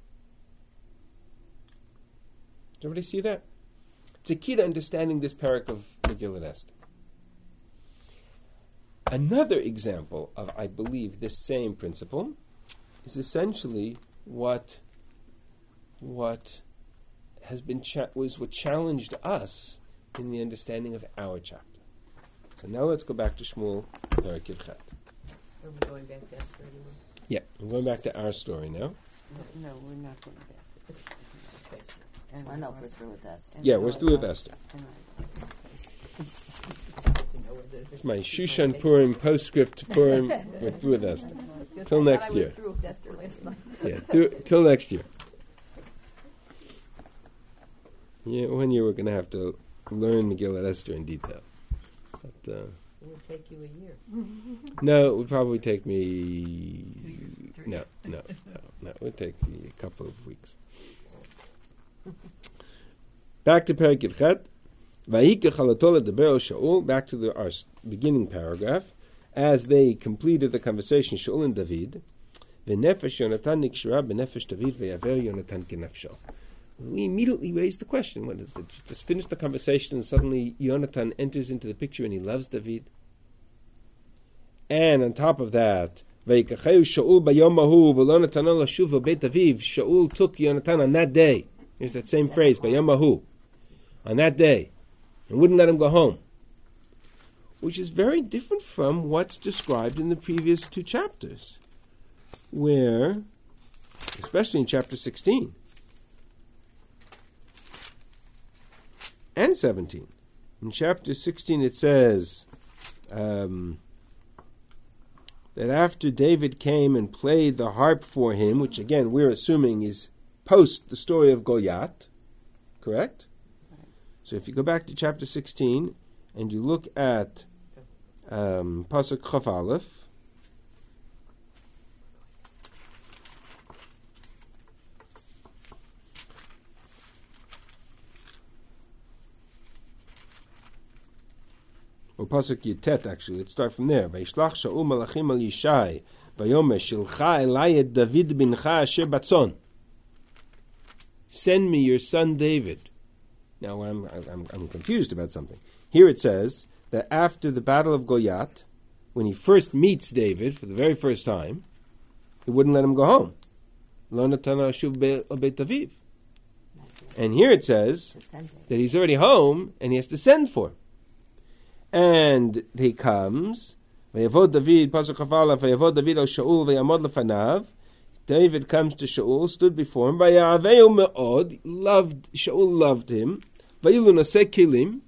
Speaker 1: Does everybody see that? It's a key to understanding this parak of Megillat Esther. Another example of, I believe, this same principle is essentially what has been was what challenged us in the understanding of our chapter. So now let's go back to Shmuel Perek Yud Chet.
Speaker 2: Are we going back to Esther anymore?
Speaker 1: Yeah, we're going back to our story now.
Speaker 3: No, we're not going back.
Speaker 6: So I know if we're through with Esther.
Speaker 1: Yeah, we're through with Esther.
Speaker 2: To know whether
Speaker 1: It's my Shushan Purim postscript to Purim. We're through with Esther. Till next year.
Speaker 7: I was through with Esther last night.
Speaker 1: Yeah, till next year. Yeah, 1 year we're going to have to learn Megillat Esther in detail. But
Speaker 2: it would take you a year.
Speaker 1: no, it would probably take me No. It would take a couple of weeks. Back to Perek Yudchet. Vayikach halatola deber Shaul. Back to our beginning paragraph. As they completed the conversation, Shaul and David, v'nefesh Yonatan nikshara b'nefesh David v'yaver Yonatan kenafsho. We immediately raised the question: what is it? Just finish the conversation, and suddenly Yonatan enters into the picture, and he loves David. And on top of that, vayikacheu Shaul bayom hahu v'lo natano lashuv beit Aviv. Shaul took Yonatan on that day. Here's that same phrase, bayom hahu, on that day, and wouldn't let him go home. Which is very different from what's described in the previous two chapters, where, especially in chapter 16 and 17, in chapter 16 it says that after David came and played the harp for him, which again we're assuming is post the story of Goliath, correct? So if you go back to chapter 16, and you look at Pasuk Chaf Aleph, or Pasuk Yitet, actually, let's start from there. Vayishlach Shaul malachim al Yishai, vayomer shilcha elai David bincha asher batzon. Send me your son David. Now I'm confused about something. Here it says that after the battle of Goliath, when he first meets David for the very first time, he wouldn't let him go home. Lo natana ashuv beit Aviv. And here it says that he's already home and he has to send for him. And he comes, vayavod David, pasuk chafala, vayavod David al Shaul vayamod lefanav. David comes to Shaul, stood before him. Vayaveu me'od, Shaul loved him. Vayilu naseh kilim.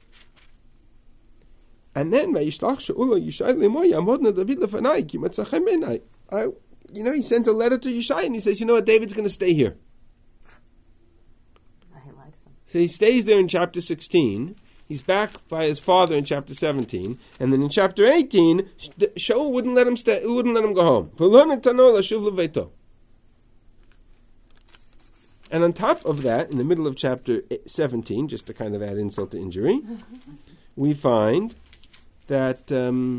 Speaker 1: And then Vayishlach Shaul Yishai lemo yamod David lefanai ki matzachem enai. He sends a letter to Yishai and he says, David's going to stay here.
Speaker 6: He likes him. So
Speaker 1: he stays there in chapter 16. He's back by his father in chapter 17, and then in chapter 18, Shaul wouldn't let him stay. Wouldn't let him go home. And on top of that, in the middle of chapter 17, just to kind of add insult to injury, we find that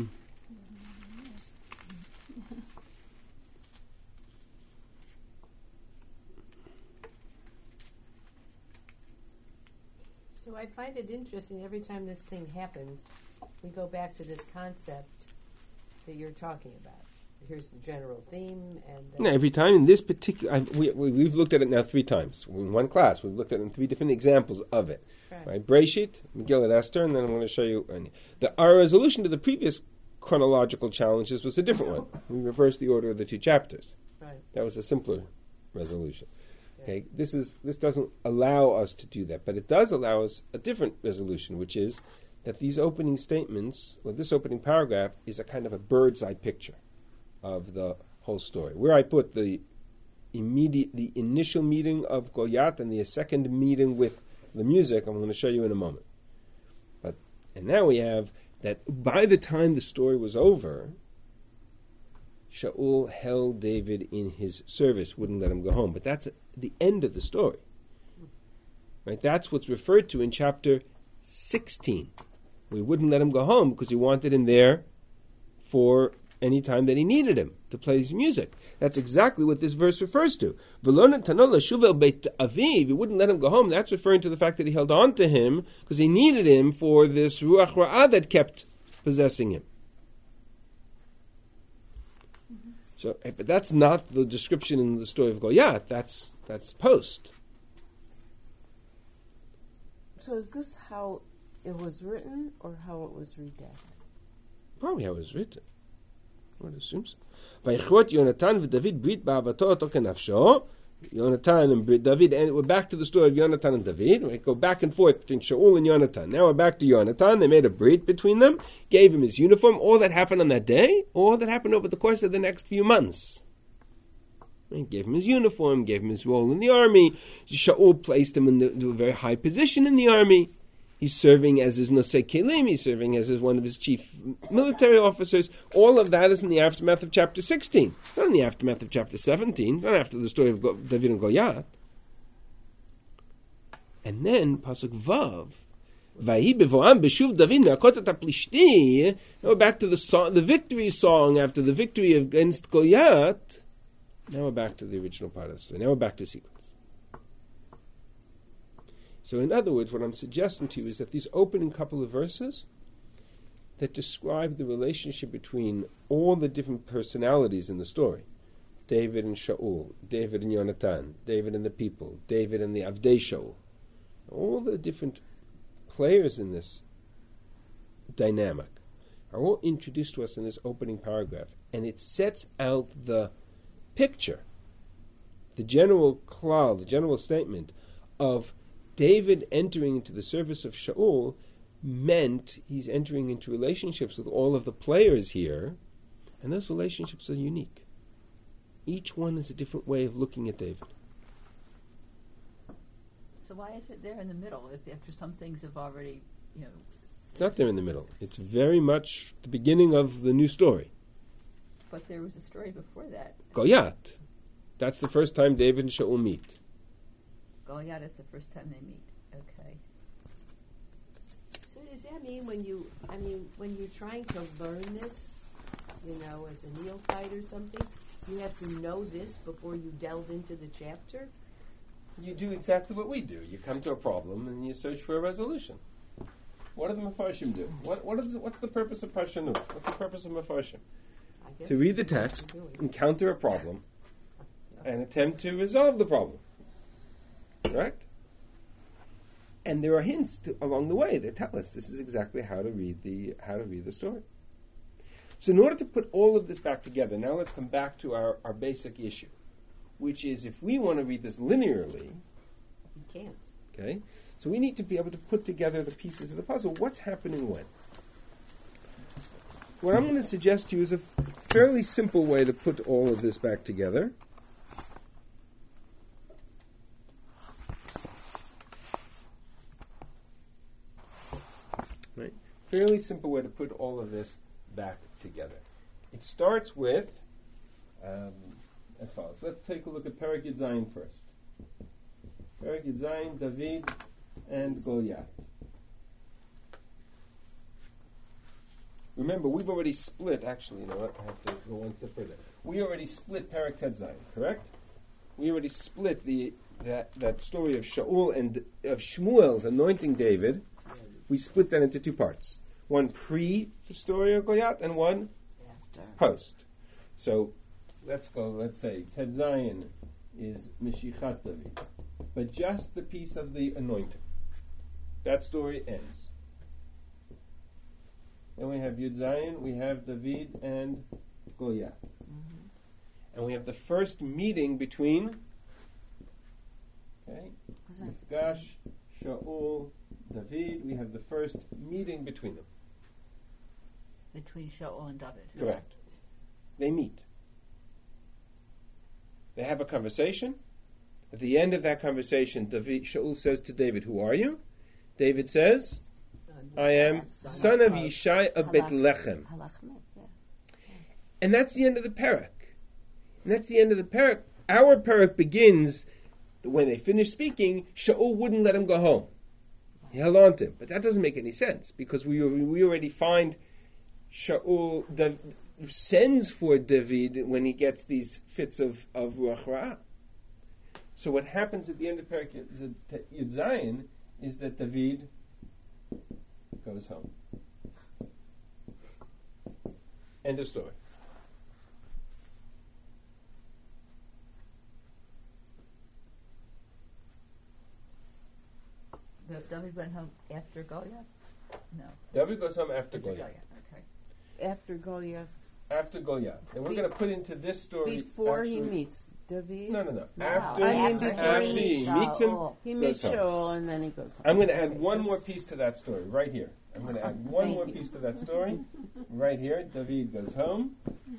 Speaker 2: So I find it interesting every time this thing happens, we go back to this concept that you're talking about. Here's the general theme, and
Speaker 1: every time in this particular, we've looked at it now 3 times in one class. We've looked at it in 3 different examples of it. Right? Breshit, Megillat Esther, and then I'm going to show you. Our resolution to the previous chronological challenges was a different one. We reversed the order of the 2 chapters.
Speaker 2: Right.
Speaker 1: That was a simpler resolution. Okay, this doesn't allow us to do that, but it does allow us a different resolution, which is that these opening statements, or this opening paragraph, is a kind of a bird's eye picture of the whole story. Where I put the initial meeting of Goliath and the second meeting with the music, I'm going to show you in a moment. And now we have that by the time the story was over, Shaul held David in his service, wouldn't let him go home. But that's the end of the story. Right? That's what's referred to in chapter 16. We wouldn't let him go home because he wanted him there for any time that he needed him to play his music. That's exactly what this verse refers to. He wouldn't let him go home. That's referring to the fact that he held on to him because he needed him for this ruach ra'ah that kept possessing him. So, but that's not the description in the story of Goliath. That's post.
Speaker 3: So is this how it was written or how it was redacted?
Speaker 1: Probably how it was written. I would assume so. Vayichot Yonatan v'David brit ba'avato oto kenafsho. Yonatan and David, and we're back to the story of Yonatan and David. We go back and forth between Shaul and Yonatan. Now we're back to Yonatan. They made a brit between them, gave him his uniform. All that happened on that day, or that happened over the course of the next few months. He gave him his uniform, gave him his role in the army. Shaul placed him into a very high position in the army. He's serving as his Nosei Kelim. He's serving as one of his chief military officers. All of that is in the aftermath of chapter 16. It's not in the aftermath of chapter 17. It's not after the story of David and Goliath. And then, Pasuk Vav, Vahi bevoam b'shuv David nakot et haplishti. Now we're back to the song, the victory song after the victory against Goliath. Now we're back to the original part of the story. Now we're back to sequence. So in other words, what I'm suggesting to you is that these opening couple of verses that describe the relationship between all the different personalities in the story, David and Shaul, David and Yonatan, David and the people, David and the Avdei Shaul, all the different players in this dynamic are all introduced to us in this opening paragraph, and it sets out the picture, the general klal, the general statement of David entering into the service of Shaul meant he's entering into relationships with all of the players here, and those relationships are unique. Each one is a different way of looking at David.
Speaker 7: So why is it there in the middle if after some things have already,
Speaker 1: It's not there in the middle. It's very much the beginning of the new story.
Speaker 7: But there was a story before that.
Speaker 1: Goliath. That's the first time David and Shaul meet.
Speaker 7: Goliath is the first time they meet. Okay.
Speaker 2: So does that mean when you're trying to learn this, as a neophyte or something, you have to know this before you delve into the chapter?
Speaker 1: You do exactly what we do. You come to a problem and you search for a resolution. What do the Mefarshim do? What's the purpose of Parshanut? What's the purpose of Mefarshim? To read the text, encounter a problem, and attempt to resolve the problem. Correct? And there are hints along the way that tell us this is exactly how to read the story. So in order to put all of this back together, now let's come back to our basic issue, which is if we want to read this linearly,
Speaker 2: You can't.
Speaker 1: okay, so we need to be able to put together the pieces of the puzzle. What's happening when? What I'm going to suggest to you is a fairly simple way to put all of this back together. Right? Fairly simple way to put all of this back together. It starts with, as follows. Let's take a look at Perek Yud Zayin first. Perek Yud Zayin, David and Goliath. Remember, we've already split, actually, you know what, I have to go one step further. We already split Perek Tet Zayin, correct? We already split that story of Shaul and of Shmuel's anointing David. We split that into two parts. One pre the story of Goliath and one post. So let's say Tet Zayin is Meshichat David, but just the piece of the anointing. That story ends. Then we have Yud Zayin, we have David and Goliath. Mm-hmm. And we have the first meeting between Mifgash, Shaul, David. We have the first meeting between them.
Speaker 7: Between Shaul and David.
Speaker 1: Correct. They meet. They have a conversation. At the end of that conversation, Shaul says to David, "Who are you?" David says, "I am son of Yishai of Bethlehem." And that's the end of the Perek. And that's the end of the Perek. Our Perek begins when they finish speaking. Shaul wouldn't let him go home. He held on to him, but that doesn't make any sense because we already find Shaul sends for David when he gets these fits of Ruach Ra'ah. So what happens at the end of Perek Yud Zayin is that David goes home. End of story.
Speaker 7: David went home after Goliath? No.
Speaker 1: David goes home after Goliath.
Speaker 7: Okay.
Speaker 3: After Goliath.
Speaker 1: After Goliath. And we're going to put into this story...
Speaker 3: Before he meets David?
Speaker 1: No.
Speaker 3: before
Speaker 1: After
Speaker 3: he
Speaker 1: he meets him,
Speaker 3: He meets
Speaker 1: goes home.
Speaker 3: Shaul and then he goes home.
Speaker 1: I'm going to add one more piece to that story, right here. I'm going to add one more piece to that story, right here. David goes home.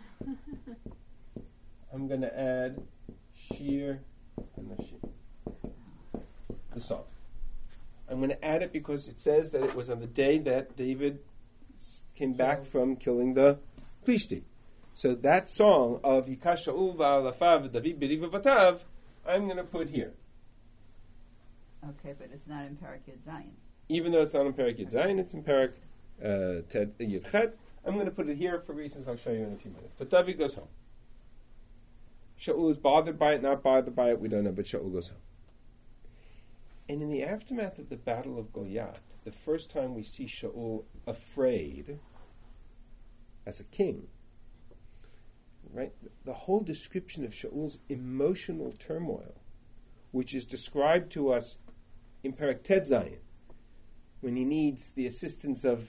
Speaker 1: I'm going to add Shir and the Shir. The song. I'm going to add it because it says that it was on the day that David came back from killing the Plishti. So that song of Yikash Shaul v'alafav David b'riva vatav, I'm going to put here.
Speaker 7: Okay, but it's not in Perek Yud Zayin.
Speaker 1: Even though it's not in Perek Yud Zayin, it's in Perek Yud Chet. I'm going to put it here for reasons I'll show you in a few minutes. But David goes home. Shaul is bothered by it, not bothered by it, we don't know, but Shaul goes home. And in the aftermath of the Battle of Goliath, the first time we see Shaul afraid as a king, right? The whole description of Shaul's emotional turmoil, which is described to us in Perek Tet Zayin, when he needs the assistance of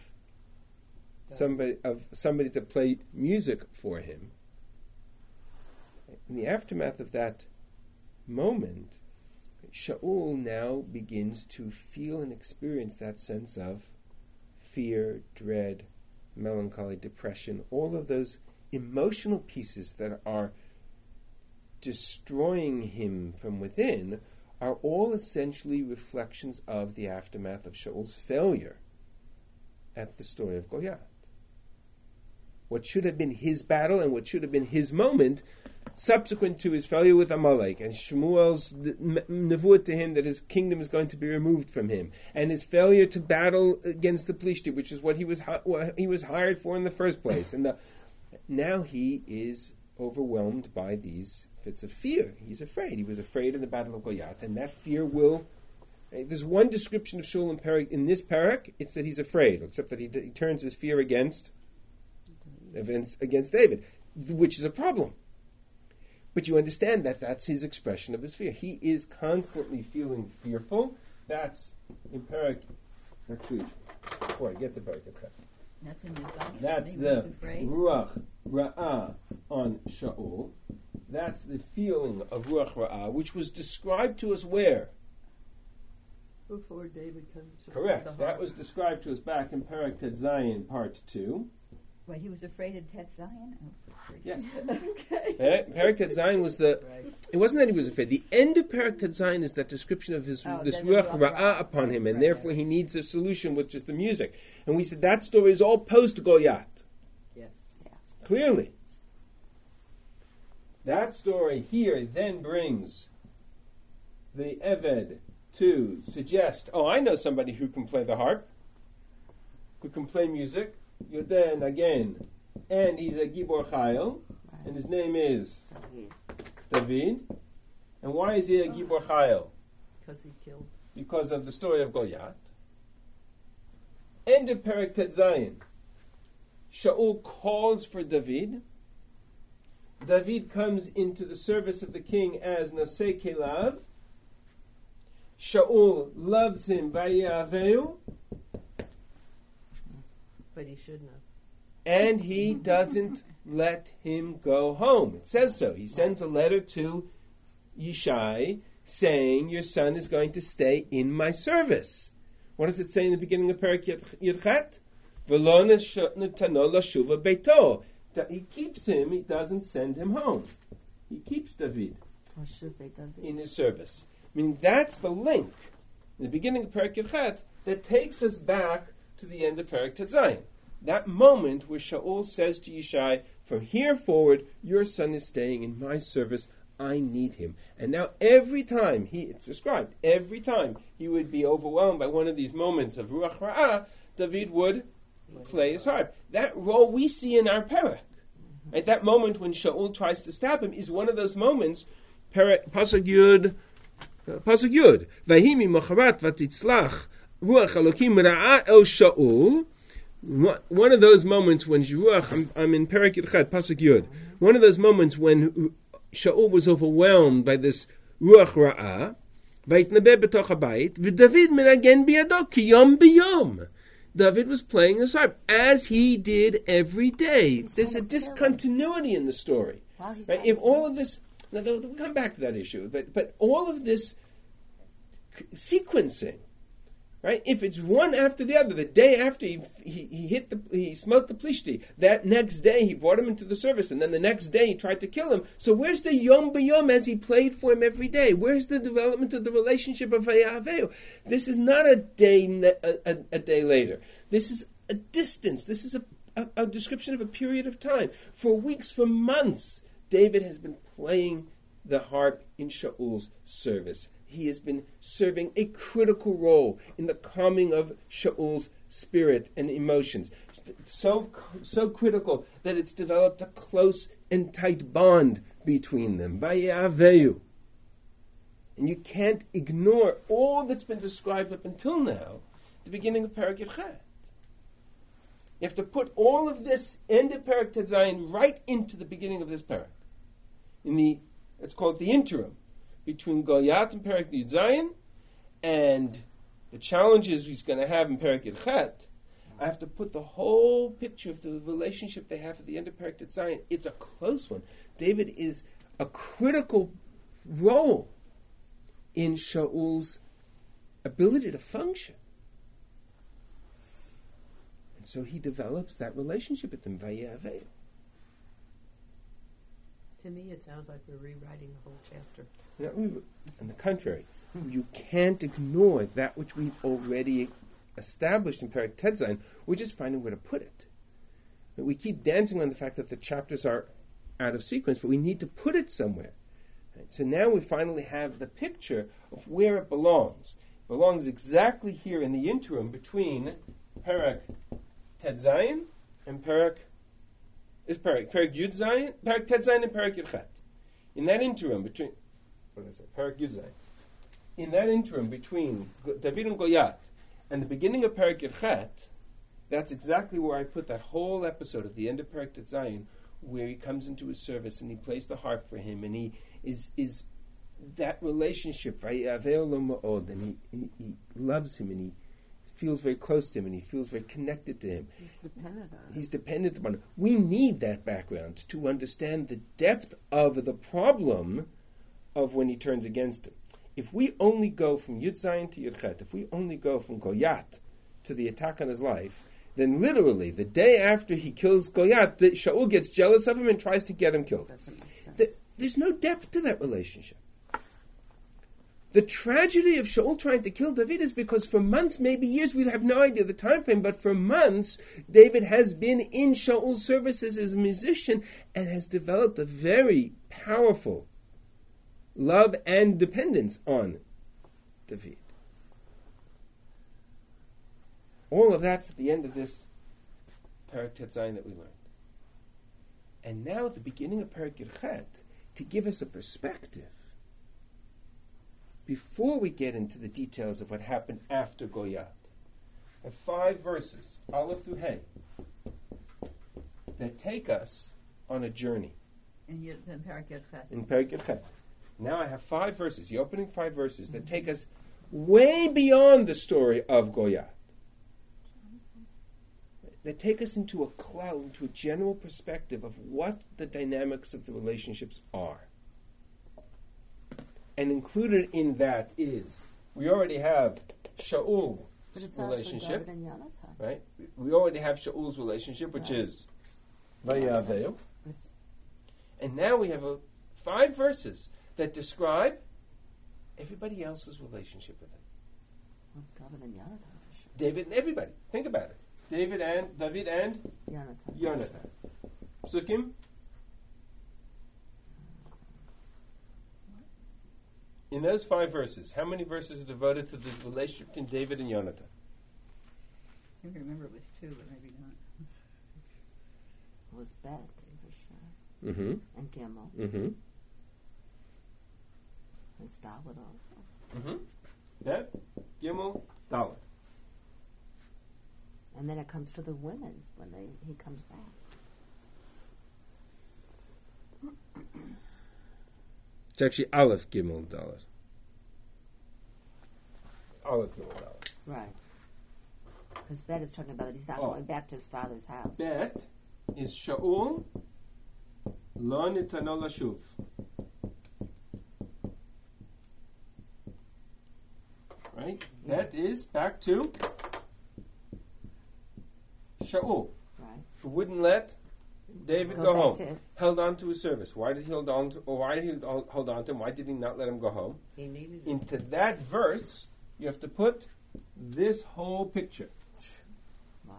Speaker 1: somebody to play music for him. In the aftermath of that moment, Shaul now begins to feel and experience that sense of fear, dread, melancholy, depression, all of those emotional pieces that are destroying him from within are all essentially reflections of the aftermath of Shaul's failure at the story of Goliath. What should have been his battle and what should have been his moment subsequent to his failure with Amalek and Shmuel's nevuah to him that his kingdom is going to be removed from him, and his failure to battle against the Plishti, which is what he was hired for in the first place. And now he is overwhelmed by these fits of fear. He's afraid. He was afraid in the Battle of Goliath, and that fear will... There's one description of Shaul in this parak, it's that he's afraid, except that he turns his fear against David, which is a problem. But you understand that that's his expression of his fear. He is constantly feeling fearful. That's in Perek. Actually, before I get to Perek,
Speaker 7: That's in Yud.
Speaker 1: That's the Ruach Ra'ah on Shaul. That's the feeling of Ruach Ra'ah, which was described to us where?
Speaker 2: Before David comes.
Speaker 1: Correct. That was described to us back in Perek Tet Zayin, Part 2.
Speaker 7: Well, he was afraid of Tet Zayin? Oh,
Speaker 1: yes.
Speaker 7: Okay.
Speaker 1: Perek Tet Zayin was the... It wasn't that he was afraid. The end of Perek Tet Zayin is that description of this Ruach Ra'ah upon him, and therefore he needs a solution with just the music. And we said that story is all post-Goliath.
Speaker 2: Yes.
Speaker 3: Yeah.
Speaker 1: Clearly. That story here then brings the Eved to suggest, I know somebody who can play the harp, who can play music, Yodeh Nagen, and he's a Gibor Chayil, and his name is David. And why is he a Gibor Chayil?
Speaker 2: Because he killed.
Speaker 1: Because of the story of Goliath. End of Perek Tet Zayin. Shaul calls for David. David comes into the service of the king as Nosei Kelav. Shaul loves him, Vaye'aveu.
Speaker 2: But he shouldn't have.
Speaker 1: And he doesn't let him go home. It says so. He sends a letter to Yishai saying, your son is going to stay in my service. What does it say in the beginning of Perek Yud Chet? V'lo netano lashuva beito. He keeps him, he doesn't send him home. He keeps David in his service. I mean, that's the link in the beginning of Perek Yud Chet that takes us back to the end of Perek Tet Zayin. That moment where Shaul says to Yishai, from here forward, your son is staying in my service. I need him. And now every time it's described, every time he would be overwhelmed by one of these moments of Ruach Ra'ah, David would play his harp. That role we see in our Perek. At that moment when Shaul tries to stab him is one of those moments, Pasuk Yud, Vahimi Mocharat Vatitzlach Ruach Elokim Ra'ah El Shaul. One of those moments when I'm in Perek Yud Chet, Pasuk Yud. One of those moments when Shaul was overwhelmed by this Ruach Ra'ah. Vayitnabeh betoch habayit, v'David menagen biyado ki yom biyom. David was playing his harp as he did every day. There's a discontinuity in the story. Right? If all of this, now we'll come back to that issue, but all of this sequencing Right? If it's one after the other, the day after he smelt the Plishti, that next day he brought him into the service, and then the next day he tried to kill him. So where's the Yom B'Yom as he played for him every day? Where's the development of the relationship of Vayahaveu? This is not a day later. This is a distance. This is a description of a period of time. For weeks, for months, David has been playing the harp in Shaul's service. He has been serving a critical role in the calming of Shaul's spirit and emotions. So critical that it's developed a close and tight bond between them. Vayahaveu. And you can't ignore all that's been described up until now, the beginning of Perek Yud. You have to put all of this end of Perek Tet Zayin right into the beginning of this Perek. It's called the interim between Goliath and Perek Yud Zayin and the challenges he's going to have in Perek Yud Chet. I have to put the whole picture of the relationship they have at the end of Perek Tet Zayin. It's a close one. David is a critical role in Shaul's ability to function. And so he develops that relationship with them, Vayahaveu.
Speaker 2: To me, it sounds like we're rewriting the whole chapter.
Speaker 1: On the contrary, you can't ignore that which we've already established in Perek Tet Zayin. We're just finding where to put it. We keep dancing on the fact that the chapters are out of sequence, but we need to put it somewhere. Right? So now we finally have the picture of where it belongs. It belongs exactly here in the interim between Perek Tet Zayin and Perek Yud Zayin, Perek Tet Zayin and Perek Yud Chet. In that interim between, Perek Yud Zayin. In that interim between David and Goliath and the beginning of Perek Yud Chet, that's exactly where I put that whole episode at the end of Perek Tet Zayin, where he comes into his service and he plays the harp for him, and he is that relationship, and he loves him, and he feels very close to him, and he feels very connected to him.
Speaker 3: He's dependent on him.
Speaker 1: He's dependent upon him. We need that background to understand the depth of the problem of when he turns against him. If we only go from Yud Zayin to Yud Chet, if we only go from Goliath to the attack on his life, then literally the day after he kills Goliath, Shaul gets jealous of him and tries to get him killed.
Speaker 3: Doesn't make sense.
Speaker 1: There's no depth to that relationship. The tragedy of Shaul trying to kill David is because for months, maybe years, we have no idea the time frame, but for months, David has been in Shaul's services as a musician and has developed a very powerful love and dependence on David. All of that's at the end of this Perek Tet Zayin that we learned. And now at the beginning of Perek Yud Chet, to give us a perspective, before we get into the details of what happened after Goliath, I have 5 verses, Aleph through Hey, that take us on a journey.
Speaker 7: In Perek Yud Chet.
Speaker 1: In Perek Yud Chet. Now I have 5 verses, the opening 5 verses, that take us way beyond the story of Goliath. That take us into a cloud, into a general perspective of what the dynamics of the relationships are. And included in that is, we already have Shaul's relationship.
Speaker 6: David and Yonatan.
Speaker 1: Right? We already have Shaul's relationship, which is Vayahaveu. And now we have 5 verses that describe everybody else's relationship with him.
Speaker 6: David and Yonatan, for sure.
Speaker 1: David and everybody. Think about it. David and Yonatan. Psukim. In those 5 verses, how many verses are devoted to the relationship between David and Yonatan?
Speaker 7: I seem to remember it was 2, but maybe not.
Speaker 6: It was Bet, for sure.
Speaker 1: Mm-hmm.
Speaker 6: And Gimel.
Speaker 1: Mm-hmm.
Speaker 6: And Dalet also.
Speaker 1: Mm-hmm. Bet, Gimel, Dalet.
Speaker 6: And then it comes to the women when he comes back.
Speaker 1: It's actually Aleph, Gimel, Dalet. Aleph, Gimel, Dalet.
Speaker 6: Right. Because Bet is talking about that he's not going back to his father's house.
Speaker 1: Bet is Shaul lo nitano lashuv. Right? that is back to Shaul.
Speaker 6: Right.
Speaker 1: Who wouldn't let David
Speaker 6: Go
Speaker 1: go
Speaker 6: back
Speaker 1: home.
Speaker 6: to-
Speaker 1: Held on to his service. Why did he hold on to, or why did he hold on to him? Why did he not let him go home?
Speaker 2: He needed it.
Speaker 1: Into that verse, you have to put this whole picture.
Speaker 6: Wow.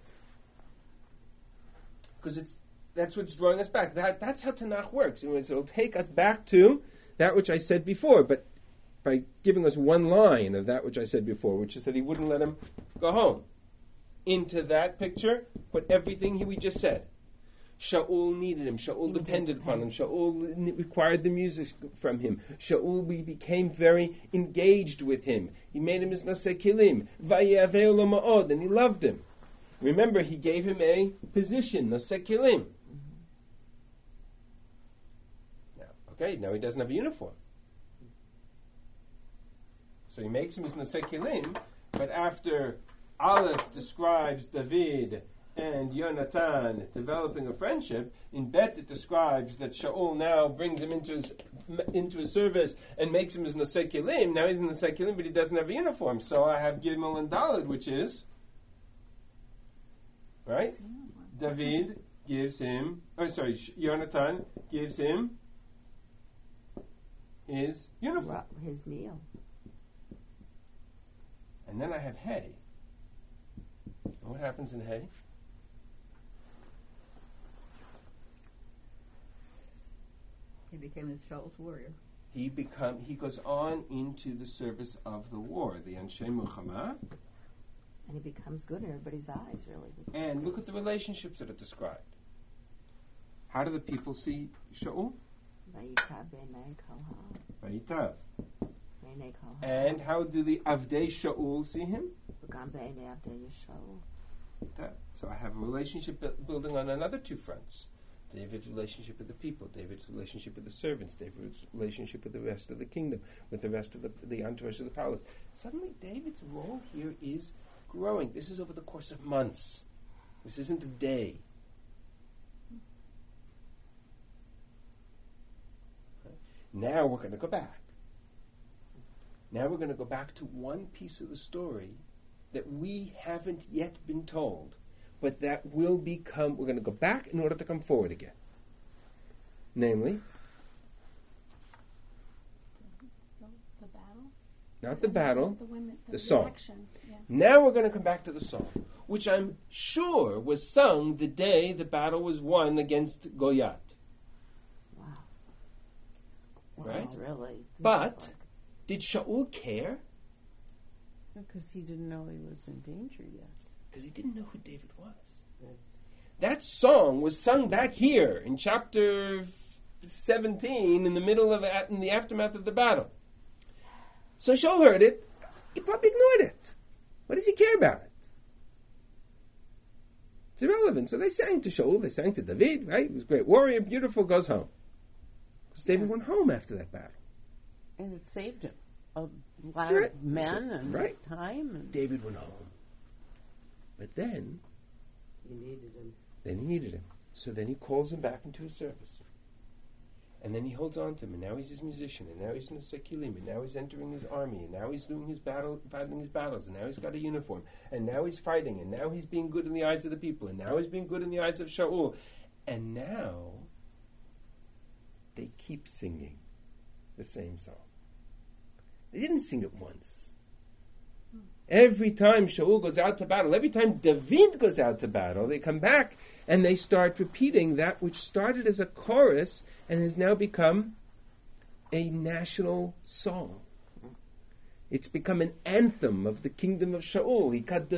Speaker 1: Because that's what's drawing us back. That's how Tanakh works. It'll take us back to that which I said before, but by giving us one line of that which I said before, which is that he wouldn't let him go home. Into that picture, put everything we just said. Shaul needed him. Shaul depended upon him. Shaul required the music from him. We became very engaged with him. He made him his nosei kilim. Vayaveu lo ma'od, and he loved him. Remember, he gave him a position, nosei kilim. Now he doesn't have a uniform. So he makes him his nosei kilim, but after Aleph describes David and Yonatan developing a friendship, in Bet it describes that Shaul now brings him into his service and makes him his nosei kilim. Now he's in nosei kilim, but he doesn't have a uniform. So I have Gimel and Daled, which is right. David gives him. Yonatan gives him his uniform,
Speaker 6: his meal.
Speaker 1: and then I have Hay. And what happens in Hay?
Speaker 7: He became his Shaul's warrior.
Speaker 1: He goes on into the service of the war, the Anshe Muhammad.
Speaker 6: And he becomes good in everybody's eyes, really.
Speaker 1: And look at the relationships that are described. How do the people see Shaul? Vayitav. And how do the Avdei Shaul see him? So I have a relationship building on another two fronts. David's relationship with the people, David's relationship with the servants, David's relationship with the rest of the kingdom, with the rest of the entourage of the palace. Suddenly David's role here is growing. This is over the course of months. This isn't a day. Now we're going to go back. Now we're going to go back to one piece of the story that we haven't yet been told, but that will become, we're going to go back in order to come forward again. Namely,
Speaker 5: The battle?
Speaker 1: not the battle,
Speaker 5: The women,
Speaker 1: the song.
Speaker 5: action. Yeah.
Speaker 1: Now we're going to come back to the song, which I'm sure was sung the day the battle was won against Goliath.
Speaker 6: Wow.
Speaker 1: Right?
Speaker 6: This is really...
Speaker 1: But did Shaul care?
Speaker 3: Because he didn't know he was in danger yet.
Speaker 1: Because he didn't know who David was. That song was sung back here in chapter 17 in the aftermath of the battle. So Shaul heard it. He probably ignored it. What does he care about it? It's irrelevant. So they sang to Shaul. They sang to David, right? He was a great warrior, beautiful, goes home. Because David went home after that battle.
Speaker 3: And it saved him a lot
Speaker 1: Sure.
Speaker 3: of men and
Speaker 1: Right.
Speaker 3: time. And
Speaker 1: David went home. But then
Speaker 2: You needed him.
Speaker 1: he needed him. So then he calls him back into his service. And then he holds on to him, and now he's his musician, and now he's in the Sekilim, and now he's entering his army, and now he's doing his fighting his battles, and now he's got a uniform, and now he's fighting, and now he's being good in the eyes of the people, and now he's being good in the eyes of Shaul. And now they keep singing the same song. They didn't sing it once. Every time Shaul goes out to battle, every time David goes out to battle, they come back and they start repeating that which started as a chorus and has now become a national song. It's become an anthem of the kingdom of Shaul.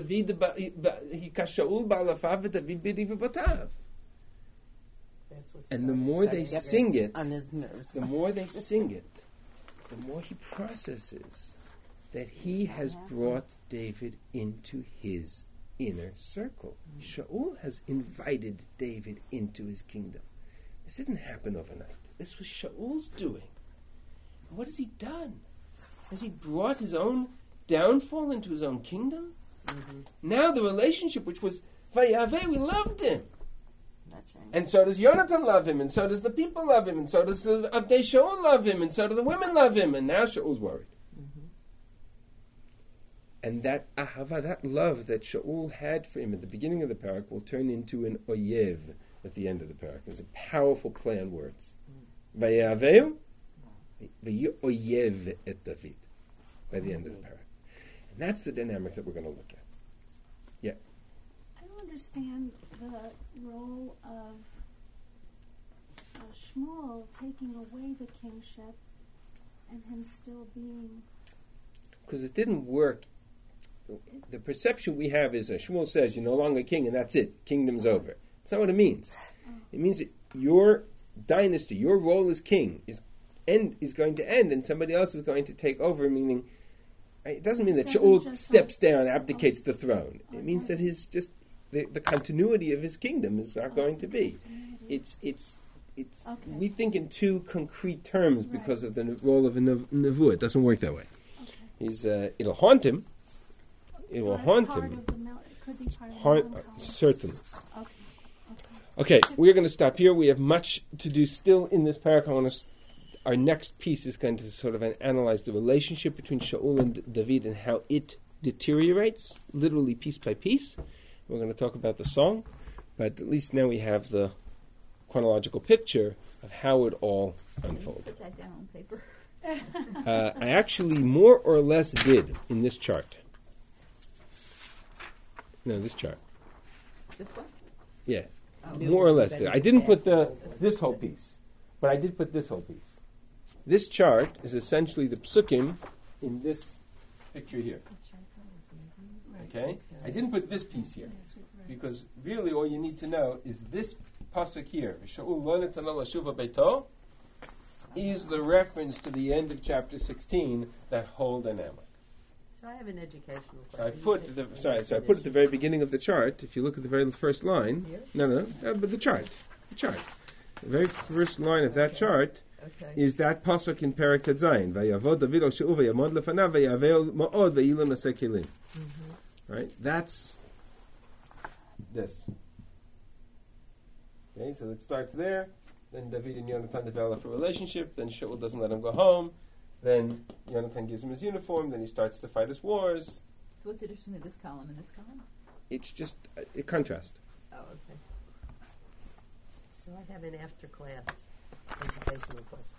Speaker 1: Shaul ba'alafav v'David b'rivavotav.
Speaker 2: That's what's
Speaker 1: And the more they sing it,
Speaker 3: on his nerves.
Speaker 1: the more they sing it, the more he processes that he has brought David into his inner circle. Shaul has invited David into his kingdom. This didn't happen overnight. This was Shaul's doing. And what has he done? Has he brought his own downfall into his own kingdom? Mm-hmm. Now the relationship, which was Vayaveh, we loved him. And so does Yonatan love him, and so does the people love him, and so does the Avdei Shaul love him, and so do the women love him, and now Shaul's worried. And that ahava, that love that Shaul had for him at the beginning of the parak, will turn into an oyev at the end of the parak. There's a powerful play on words. Vaye'aveu, vaye'oyev et David, by the end of the parak. And that's the dynamic that we're going to look at. Yeah.
Speaker 5: I don't understand the role of Shmuel taking away the kingship and him still being...
Speaker 1: Because it didn't work. The perception we have is that Shmuel says, you're no longer king, and that's it. Kingdom's over. That's not what it means. It means that your dynasty, your role as king, is going to end, and somebody else is going to take over, meaning... It doesn't mean that Shaul steps down, abdicates the throne. It means that the continuity of his kingdom is not going to be. It's we think in two concrete terms because of the role of a nevuah. It doesn't work that way. It'll haunt him. It will haunt him. Certainly. Okay, we're going to stop here. We have much to do still in this parak. Our next piece is going to sort of analyze the relationship between Shaul and David and how it deteriorates, literally piece by piece. We're going to talk about the song, but at least now we have the chronological picture of how it all unfolded.
Speaker 7: Put that down on paper.
Speaker 1: I actually more or less did in this chart. No, this chart.
Speaker 7: This one?
Speaker 1: Yeah,
Speaker 7: Oh.
Speaker 1: more or less. I didn't put this whole piece, but I did put this whole piece. This chart is essentially the psukim in this picture here. Okay? I didn't put this piece here, because really all you need to know is this pasuk here, Shaul lo netana lashuva beito, is the reference to the end of chapter 16, that whole dynamic.
Speaker 2: So I have an educational question.
Speaker 1: So I put at the very beginning of the chart, if you look at the very first line, but the chart. The very first line of that chart is that pasuk in Perek Tet Zayin. Vayavod David al Shaul vayamod lefanav vayavel ma'od vayilu naseh kelim. Right? That's this. Okay, so it starts there. Then David and Yonatan develop a relationship. Then Shaul doesn't let him go home. Then Yonatan gives him his uniform. Then he starts to fight his wars.
Speaker 7: So what's the difference between this column and this column?
Speaker 1: It's just a contrast.
Speaker 7: Oh, okay.
Speaker 2: So I have an after class educational question.